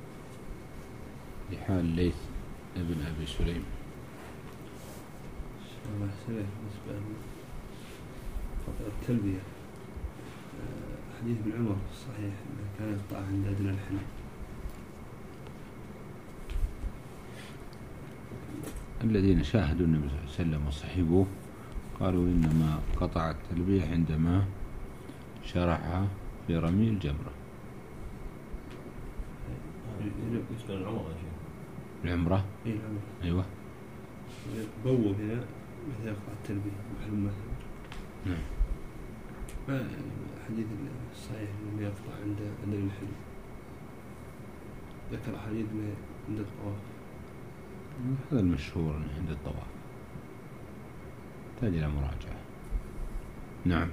لحال ليث ابن أبي سليم. بالنسبة التلبية حديث ابن عمر صحيح كان يقطع عند أدنى الحل. الذين شاهدوا النبي صلى الله عليه وسلم وصحبوه قالوا إنما قطع التلبية عندما شرعها في رمي الجمرة. بالنسبة للعمرة يا شيخ. العمرة؟ إيه العمرة. أيوة. بوب هنا متى يقطع التلبية محل مثلا. نعم. ما حديث الصحيح إنه يقطع عند عند الحل. ذكر حديث عند الطواف. هذا المشهور عند الطواف. تحتاج إلى مراجعة. نعم.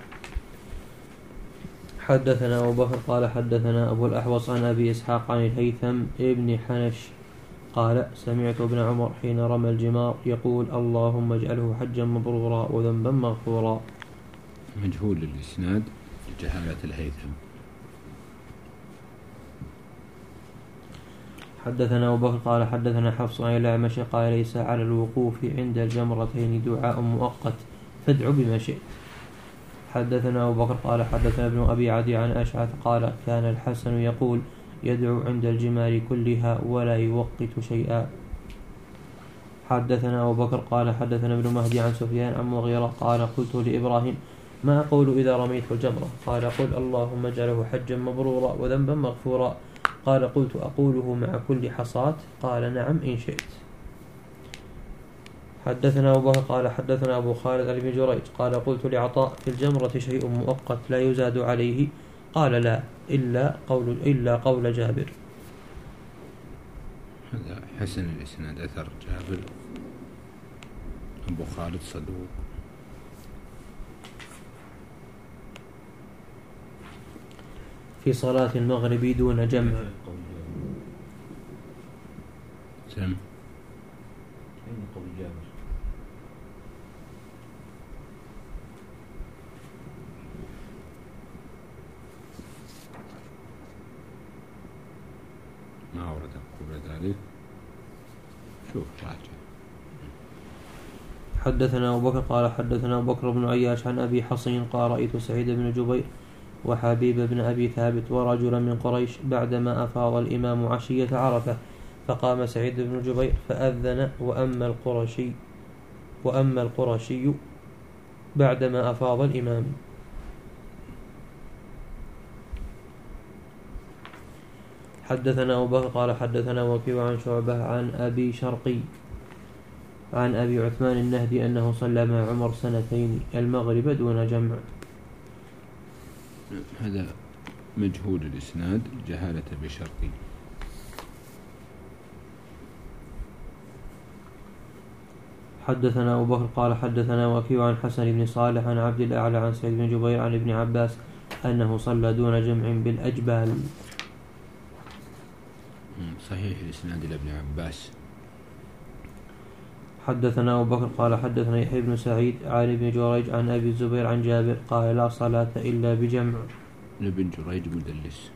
حدثنا أبو بكر قال حدثنا أبو الأحوص عن أبي إسحاق عن الهيثم ابن حنش قال سمعت ابن عمر حين رمى الجمار يقول اللهم اجعله حجا مبرورا وذنبا مغفورا. مجهول الإسناد لجهالة الهيثم. حدثنا أبو بكر قال حدثنا حفص عن الأعمش قال ليس على الوقوف عند الجمرتين دعاء مؤقت فادع بما شئت. حدثنا أبو بكر قال حدثنا ابن أبي عدي عن أشعث قال كان الحسن يقول يدعو عند الجمار كلها ولا يوقت شيئا. حدثنا أبو بكر قال حدثنا ابن مهدي عن سفيان عن مغيرة قال قلت لإبراهيم ما أقول إذا رميت الجمرة؟ قال قل اللهم اجعله حجا مبرورا وذنبا مغفورا. قال قلت أقوله مع كل حصاة؟ قال نعم إن شئت. حدثنا أبو بكر قال حدثنا أبو خالد عن ابن جريج قال قلت لعطاء في الجمرة شيء مؤقت لا يزاد عليه؟ قال لا إلا قول, إلا قول جابر. هذا حسن الإسناد أثر جابر. أبو خالد صدوق. في صلاة المغرب دون جمع. سم أين قول جابر؟ ما ورد قبل ذلك. شوف راجع. حدثنا أبو بكر قال حدثنا أبو بكر بن عياش عن أبي حصين قال رأيت سعيد بن جبير وحبيب بن أبي ثابت ورجلا من قريش بعدما أفاض الإمام عشية عرفة، فقام سعيد بن جبير فأذن وأما القرشي وأما القرشي بعدما أفاض الإمام. حدثنا أبو بكر قال حدثنا وكيع عن شعبة عن أبي شرقي عن أبي عثمان النهدي أنه صلى مع عمر سنتين المغرب دون جمع. هذا مجهول الإسناد جهالة بشرقي. حدثنا أبو بكر قال حدثنا وكيع عن حسن بن صالح عن عبد الأعلى عن سعيد بن جبير عن ابن عباس أنه صلى دون جمع بالأجبال. صحيح الإسناد لابن عباس. حدثنا أبو بكر قال حدثنا يحيى بن سعيد عن ابن جريج عن أبي الزبير عن جابر قال لا صلاة إلا بجمع. ابن جريج مدلس.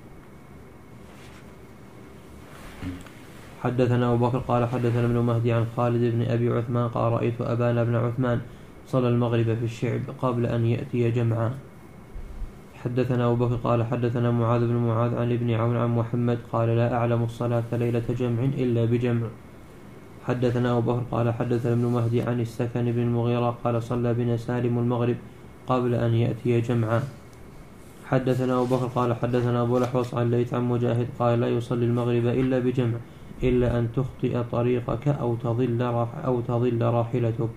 حدثنا أبو بكر قال حدثنا ابن مهدي عن خالد بن أبي عثمان قال رأيت أبان بن عثمان صلى المغرب في الشعب قبل أن يأتي جمعا. حدثنا أبو بكر قال حدثنا معاذ بن معاذ عن ابن عون عن محمد قال لا أعلم الصلاة ليلة جمع إلا بجمع. حدثنا أبو بكر قال حدثنا ابن مهدي عن السكن بن المغيرة قال صلى بنا سالم المغرب قبل أن يأتي جمعا. حدثنا أبو بكر قال حدثنا أبو الأحوص عن ليث عن مجاهد قال لا يصلي المغرب إلا بجمع إلا أن تخطئ طريقك أو تضل أو تضل راحلتك.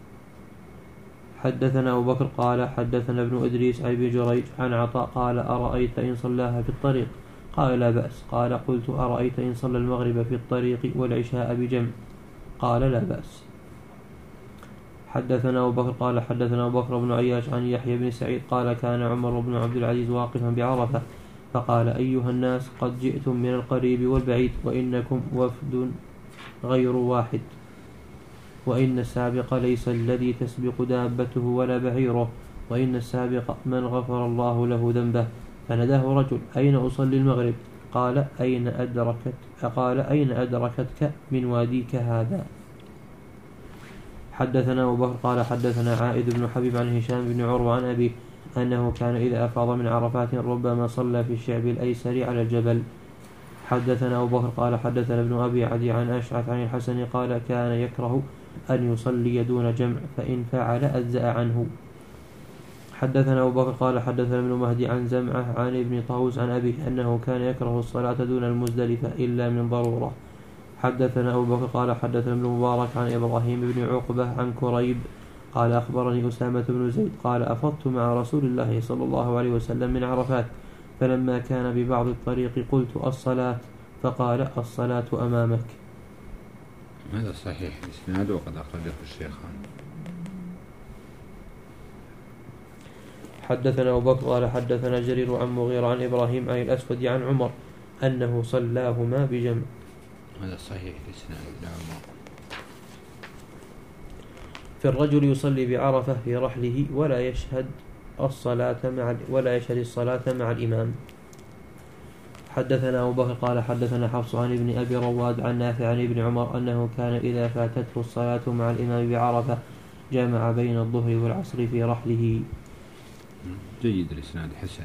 حدثنا أبو بكر قال حدثنا ابن إدريس عن ابن جريج عن عطاء قال أرأيت إن صلاها في الطريق؟ قال لا بأس. قال قلت أرأيت إن صلى المغرب في الطريق والعشاء بجمع؟ قال لا بأس. حدثنا أبو بكر قال حدثنا أبو بكر بن عياش عن يحيى بن سعيد قال كان عمر بن عبد العزيز واقفا بعرفة فقال أيها الناس قد جئتم من القريب والبعيد وإنكم وفد غير واحد، وإن السابق ليس الذي تسبق دابته ولا بعيره، وإن السابق من غفر الله له ذنبه. فنداه رجل أين أصلي المغرب؟ قال أين أدركت قال أين أدركتك من واديك هذا؟ حدثنا أبو بكر قال حدثنا عائد بن حبيب عن هشام بن عروة عن أبيه أنه كان إذا أفاض من عرفات ربما صلى في الشعب الأيسر على الجبل. حدثنا أبو بكر قال حدثنا ابن أبي عدي عن أشعث عن الحسن قال كان يكره أن يصلي دون جمع فإن فعل أجزأ عنه. حدثنا أبو بكر قال حدثنا ابن مهدي عن زمعة عن ابن طاووس عن أبيه أنه كان يكره الصلاة دون المزدلفة إلا من ضرورة. حدثنا أبو بكر قال حدثنا ابن مبارك عن إبراهيم بن عقبة عن كريب قال أخبرني أسامة بن زيد قال أفضت مع رسول الله صلى الله عليه وسلم من عرفات فلما كان ببعض الطريق قلت الصلاة فقال الصلاة أمامك. هذا صحيح الإسناد وقد أخرجه الشيخان. حدثنا أبو بكر قال حدثنا جرير عن مغيرة عن إبراهيم عن الأسود عن عمر أنه صلاهما بجمع. هذا صحيح الإسناد لعمر. في الرجل يصلي بعرفة في رحله ولا يشهد الصلاة مع ولا يشهد الصلاة مع الإمام. حدثنا أبو بكر قال حدثنا حفص عن ابن أبي رواد عن نافع عن ابن عمر أنه كان إذا فاتته الصلاة مع الإمام بعرفة جمع بين الظهر والعصر في رحله. جيد الإسناد حسن.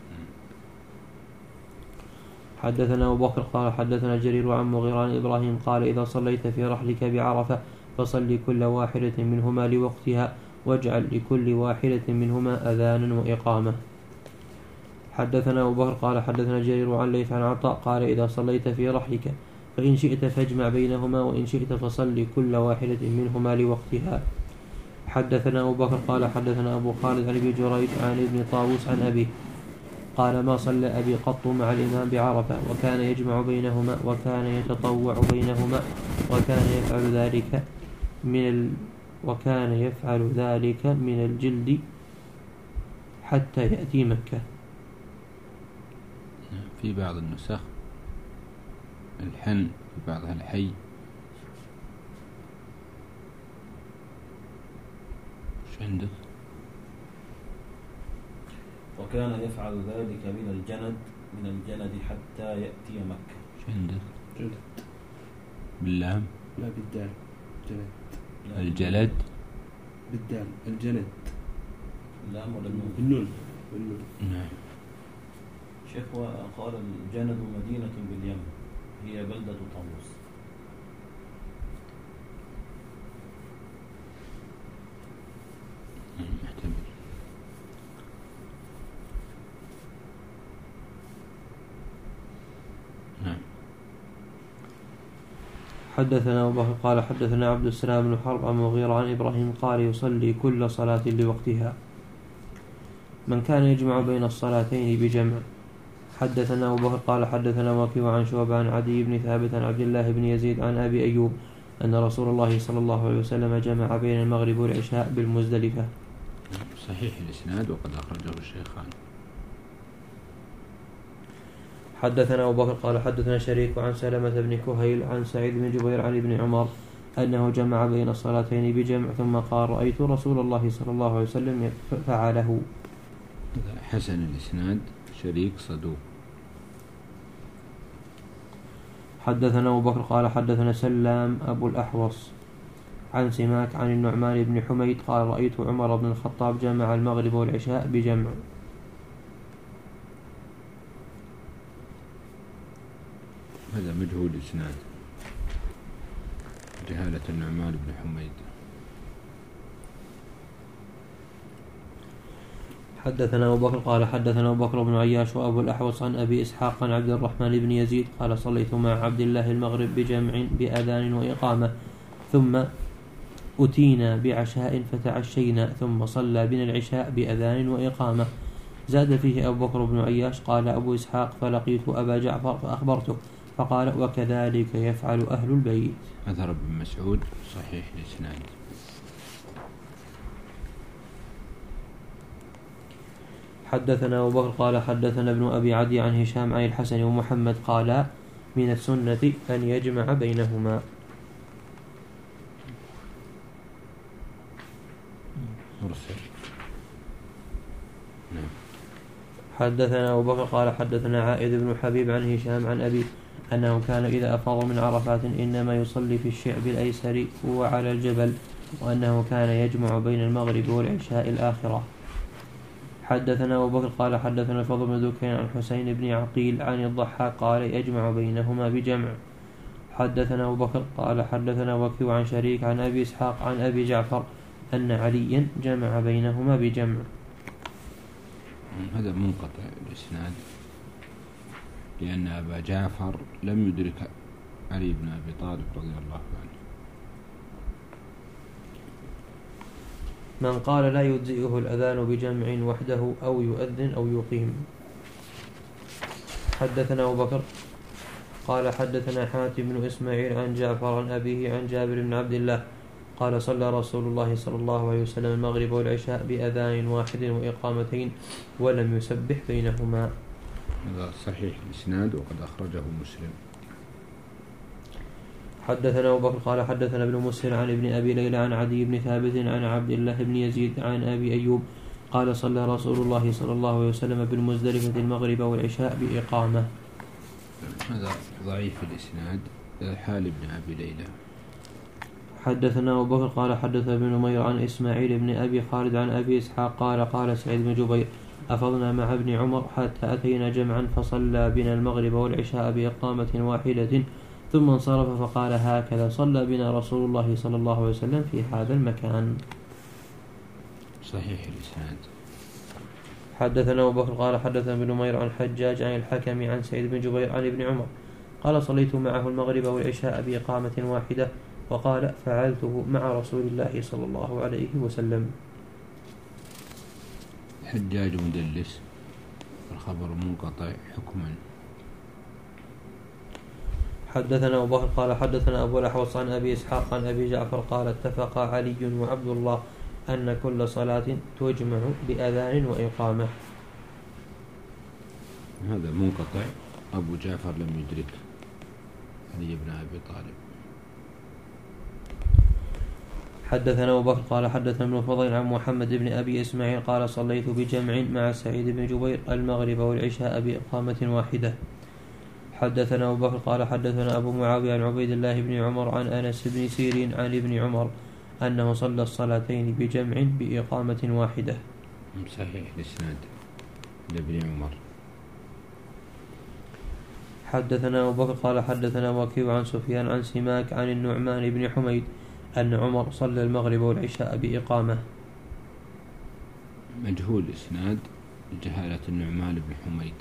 حدثنا أبو بكر قال حدثنا جرير عن مغيران إبراهيم قال إذا صليت في رحلك بعرفة فصلي كل واحدة منهما لوقتها واجعل لكل واحدة منهما أذانا وإقامة. حدثنا أبو بكر قال حدثنا جرير عن ليث عن عطاء قال إذا صليت في رحلك فإن شئت فاجمع بينهما وإن شئت فصل كل واحدة منهما لوقتها. حدثنا أبو بكر قال حدثنا أبو خالد عن أبي جريج عن ابن طاووس عن أبيه قال ما صلى أبي قط مع الإمام بعرفة وكان يجمع بينهما وكان يتطوع بينهما وكان يفعل ذلك من ال وكان يفعل ذلك من الجلد حتى يأتي مكة. في بعض النسخ الحن، في بعضها الحي. ايش عندك؟ وكان يفعل ذلك من الجند من الجند حتى يأتي مكة. ايش عندك؟ جلد باللام؟ لا بالدال. جلد. الجلد بالدال. الجلد اللام ولا النون؟ بالنون. بالنون. نعم. شيخ قال الجند مدينة باليمن هي بلدة طاووس. محتمل. نعم. حدثنا أبو بكر قال حدثنا عبد السلام بن حرب عن مغيرة عن إبراهيم قال يصلي كل صلاة لوقتها من كان يجمع بين الصلاتين بجمع. حدثنا أبو بكر قال حدثنا وكيع عن شعبة عن عدي بن ثابت عن عبد الله بن يزيد عن أبي أيوب أن رسول الله صلى الله عليه وسلم جمع بين المغرب والعشاء بالمزدلفة. صحيح الإسناد وقد أخرجه الشيخان. حدثنا أبو بكر قال حدثنا شريك عن سلمة بن كهيل عن سعيد بن جبير عن ابن عمر أنه جمع بين الصلاتين بجمع ثم قال رأيت رسول الله صلى الله عليه وسلم فعله. حسن الإسناد، شريك صدوق. حدثنا أبو بكر قال حدثنا سلام أبو الأحوص عن سماك عن النعمان بن حميد قال رأيت عمر بن الخطاب جمع المغرب والعشاء بجمع. هذا مجهول إسناد، جهالة النعمان بن حميد. حدثنا أبو بكر قال حدثنا أبو بكر بن عياش وأبو الأحوص عن أبي إسحاق عن عبد الرحمن بن يزيد قال صليت مع عبد الله المغرب بجمع بأذان وإقامة ثم أتينا بعشاء فتعشينا ثم صلى بنا العشاء بأذان وإقامة. زاد فيه أبو بكر بن عياش قال أبو إسحاق فلقيت أبا جعفر فأخبرته فقال وكذلك يفعل أهل البيت. أثر ابن مسعود صحيح الإسناد. حدثنا أبو بكر قال حدثنا ابن أبي عدي عن هشام عن الحسن ومحمد قال من السنة أن يجمع بينهما. مرسل. نعم. حدثنا أبو بكر قال حدثنا عائذ بن حبيب عن هشام عن أبي أنه كان إذا أفاض من عرفات إنما يصلي في الشعب الأيسر وعلى الجبل وأنه كان يجمع بين المغرب والعشاء الآخرة. حدثنا أبو بكر قال حدثنا الفضل بن دكين عن حسين بن عقيل عن الضحاك قال يجمع بينهما بجمع. حدثنا أبو بكر قال حدثنا وكيع عن شريك عن أبي إسحاق عن أبي جعفر أن عليا جمع بينهما بجمع. هذا منقطع الإسناد لأن أبا جعفر لم يدرك علي بن أبي طالب رضي الله عنه. من قال لا يجزئه الأذان بجمع وحده أو يؤذن أو يقيم. حدثنا أبو بكر قال حدثنا حاتم بن إسماعيل عن جعفر عن أبيه عن جابر بن عبد الله قال صلى رسول الله صلى الله عليه وسلم المغرب والعشاء بأذان واحد وإقامتين ولم يسبح بينهما. هذا صحيح الإسناد وقد أخرجه مسلم. حدثنا أبو بكر قال حدثنا ابن مسهر عن ابن أبي ليلى عن عدي بن ثابت عن عبد الله بن يزيد عن أبي أيوب قال صلى رسول الله صلى الله عليه وسلم بالمزدلفة المغرب والعشاء بإقامة. هذا ضعيف الإسناد حال ابن أبي ليلى. حدثنا أبو بكر قال حدثنا ابن نمير عن إسماعيل بن أبي خالد عن أبي إسحاق قال قال سعيد بن جبير أفضنا مع ابن عمر حتى أتينا جمعا فصلى بنا المغرب والعشاء بإقامة واحدة ثم انصرف فقال هكذا صلى بنا رسول الله صلى الله عليه وسلم في هذا المكان. صحيح الإسناد. حدثنا أبو بكر قال حدثنا ابن نمير عن حجاج عن الحكم عن سعيد بن جبير عن ابن عمر قال صليت معه المغرب والعشاء بإقامة واحدة. وقال فعلته مع رسول الله صلى الله عليه وسلم. حجاج مدلس الخبر منقطع حكما. حدثنا أبو بكر قال حدثنا أبو الأحوص عن أبي إسحاق عن أبي جعفر قال اتفق علي وعبد الله أن كل صلاة تجمع بأذان وإقامة. هذا منقطع، أبو جعفر لم يدرك علي بن أبي طالب. حدثنا أبو بكر قال حدثنا ابن الفضيل عن محمد بن أبي إسماعيل قال صليت بجمع مع سعيد بن جبير المغرب والعشاء بإقامة واحدة. حدثنا أبو بكر قال حدثنا أبو معاوية عن عبيد الله بن عمر عن أنس بن سيرين عن ابن عمر أنه صلى الصلاتين بجمع بإقامة واحدة. صحيح الإسناد لابن عمر. حدثنا أبو بكر قال حدثنا وكيع عن سفيان عن سماك عن النعمان بن حميد أن عمر صلى المغرب والعشاء بإقامة. مجهول إسناد جهالة النعمان بن حميد.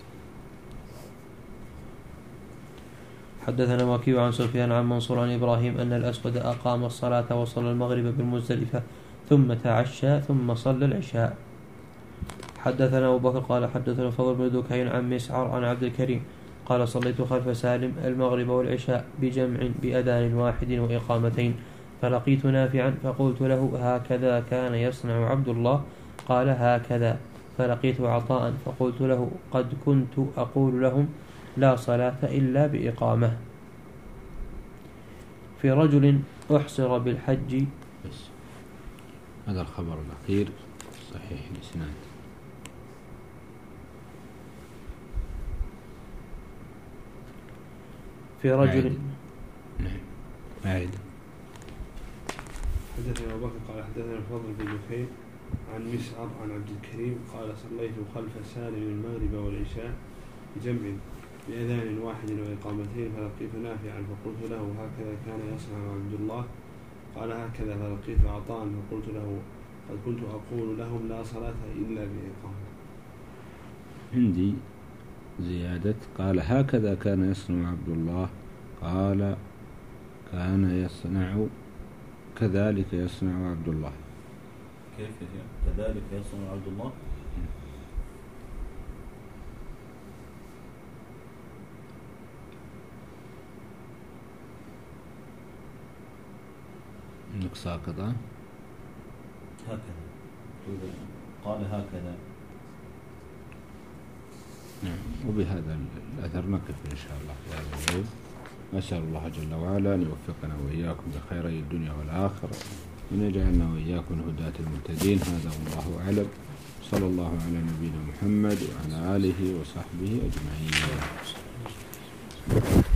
حدثنا وكيع عن سفيان عن منصور عن إبراهيم أن الأسود أقام الصلاة وصلى المغرب بالمزدلفة ثم تعشى ثم صلى العشاء. حدثنا أبو بكر قال حدثنا فضل بن دكين عن مسعر عن عبد الكريم قال صليت خلف سالم المغرب والعشاء بجمع بأذان واحد وإقامتين فلقيت نافعا فقلت له هكذا كان يصنع عبد الله؟ قال هكذا. فلقيت عطاء فقلت له قد كنت أقول لهم لا صلاة إلا بإقامة. في رجل أحصر بالحج. بس هذا الخبر الأخير صحيح الإسناد. في رجل نعم أعد. حدثنا أبو بكر قال حدثنا الفضل بن دكين عن مسعر عن عبد الكريم قال صليت خلف سالم المغرب والعشاء بجمع بأذان واحد وإقامتين فلقيت نافعا فقلت له هكذا كان يصنع عبد الله؟ قال هكذا. فلقيت عطاء فقلت له قد كنت أقول لهم لا صلاة إلا بإقامة. عندي زيادة قال هكذا كان يصنع عبد الله، قال كان يصنع كذلك يصنع عبد الله. كيف كذلك يصنع عبد الله؟ انك ساقطة هكذا قال هكذا. نعم. وبهذا الأثر نقف إن شاء الله في هذا الليل. نسأل الله جل وعلا أن يوفقنا وإياكم بخيري الدنيا والآخرة وأن يجعلنا وإياكم الهداة المهتدين. هذا والله أعلم. صلى الله على نبينا محمد وعلى آله وصحبه أجمعين.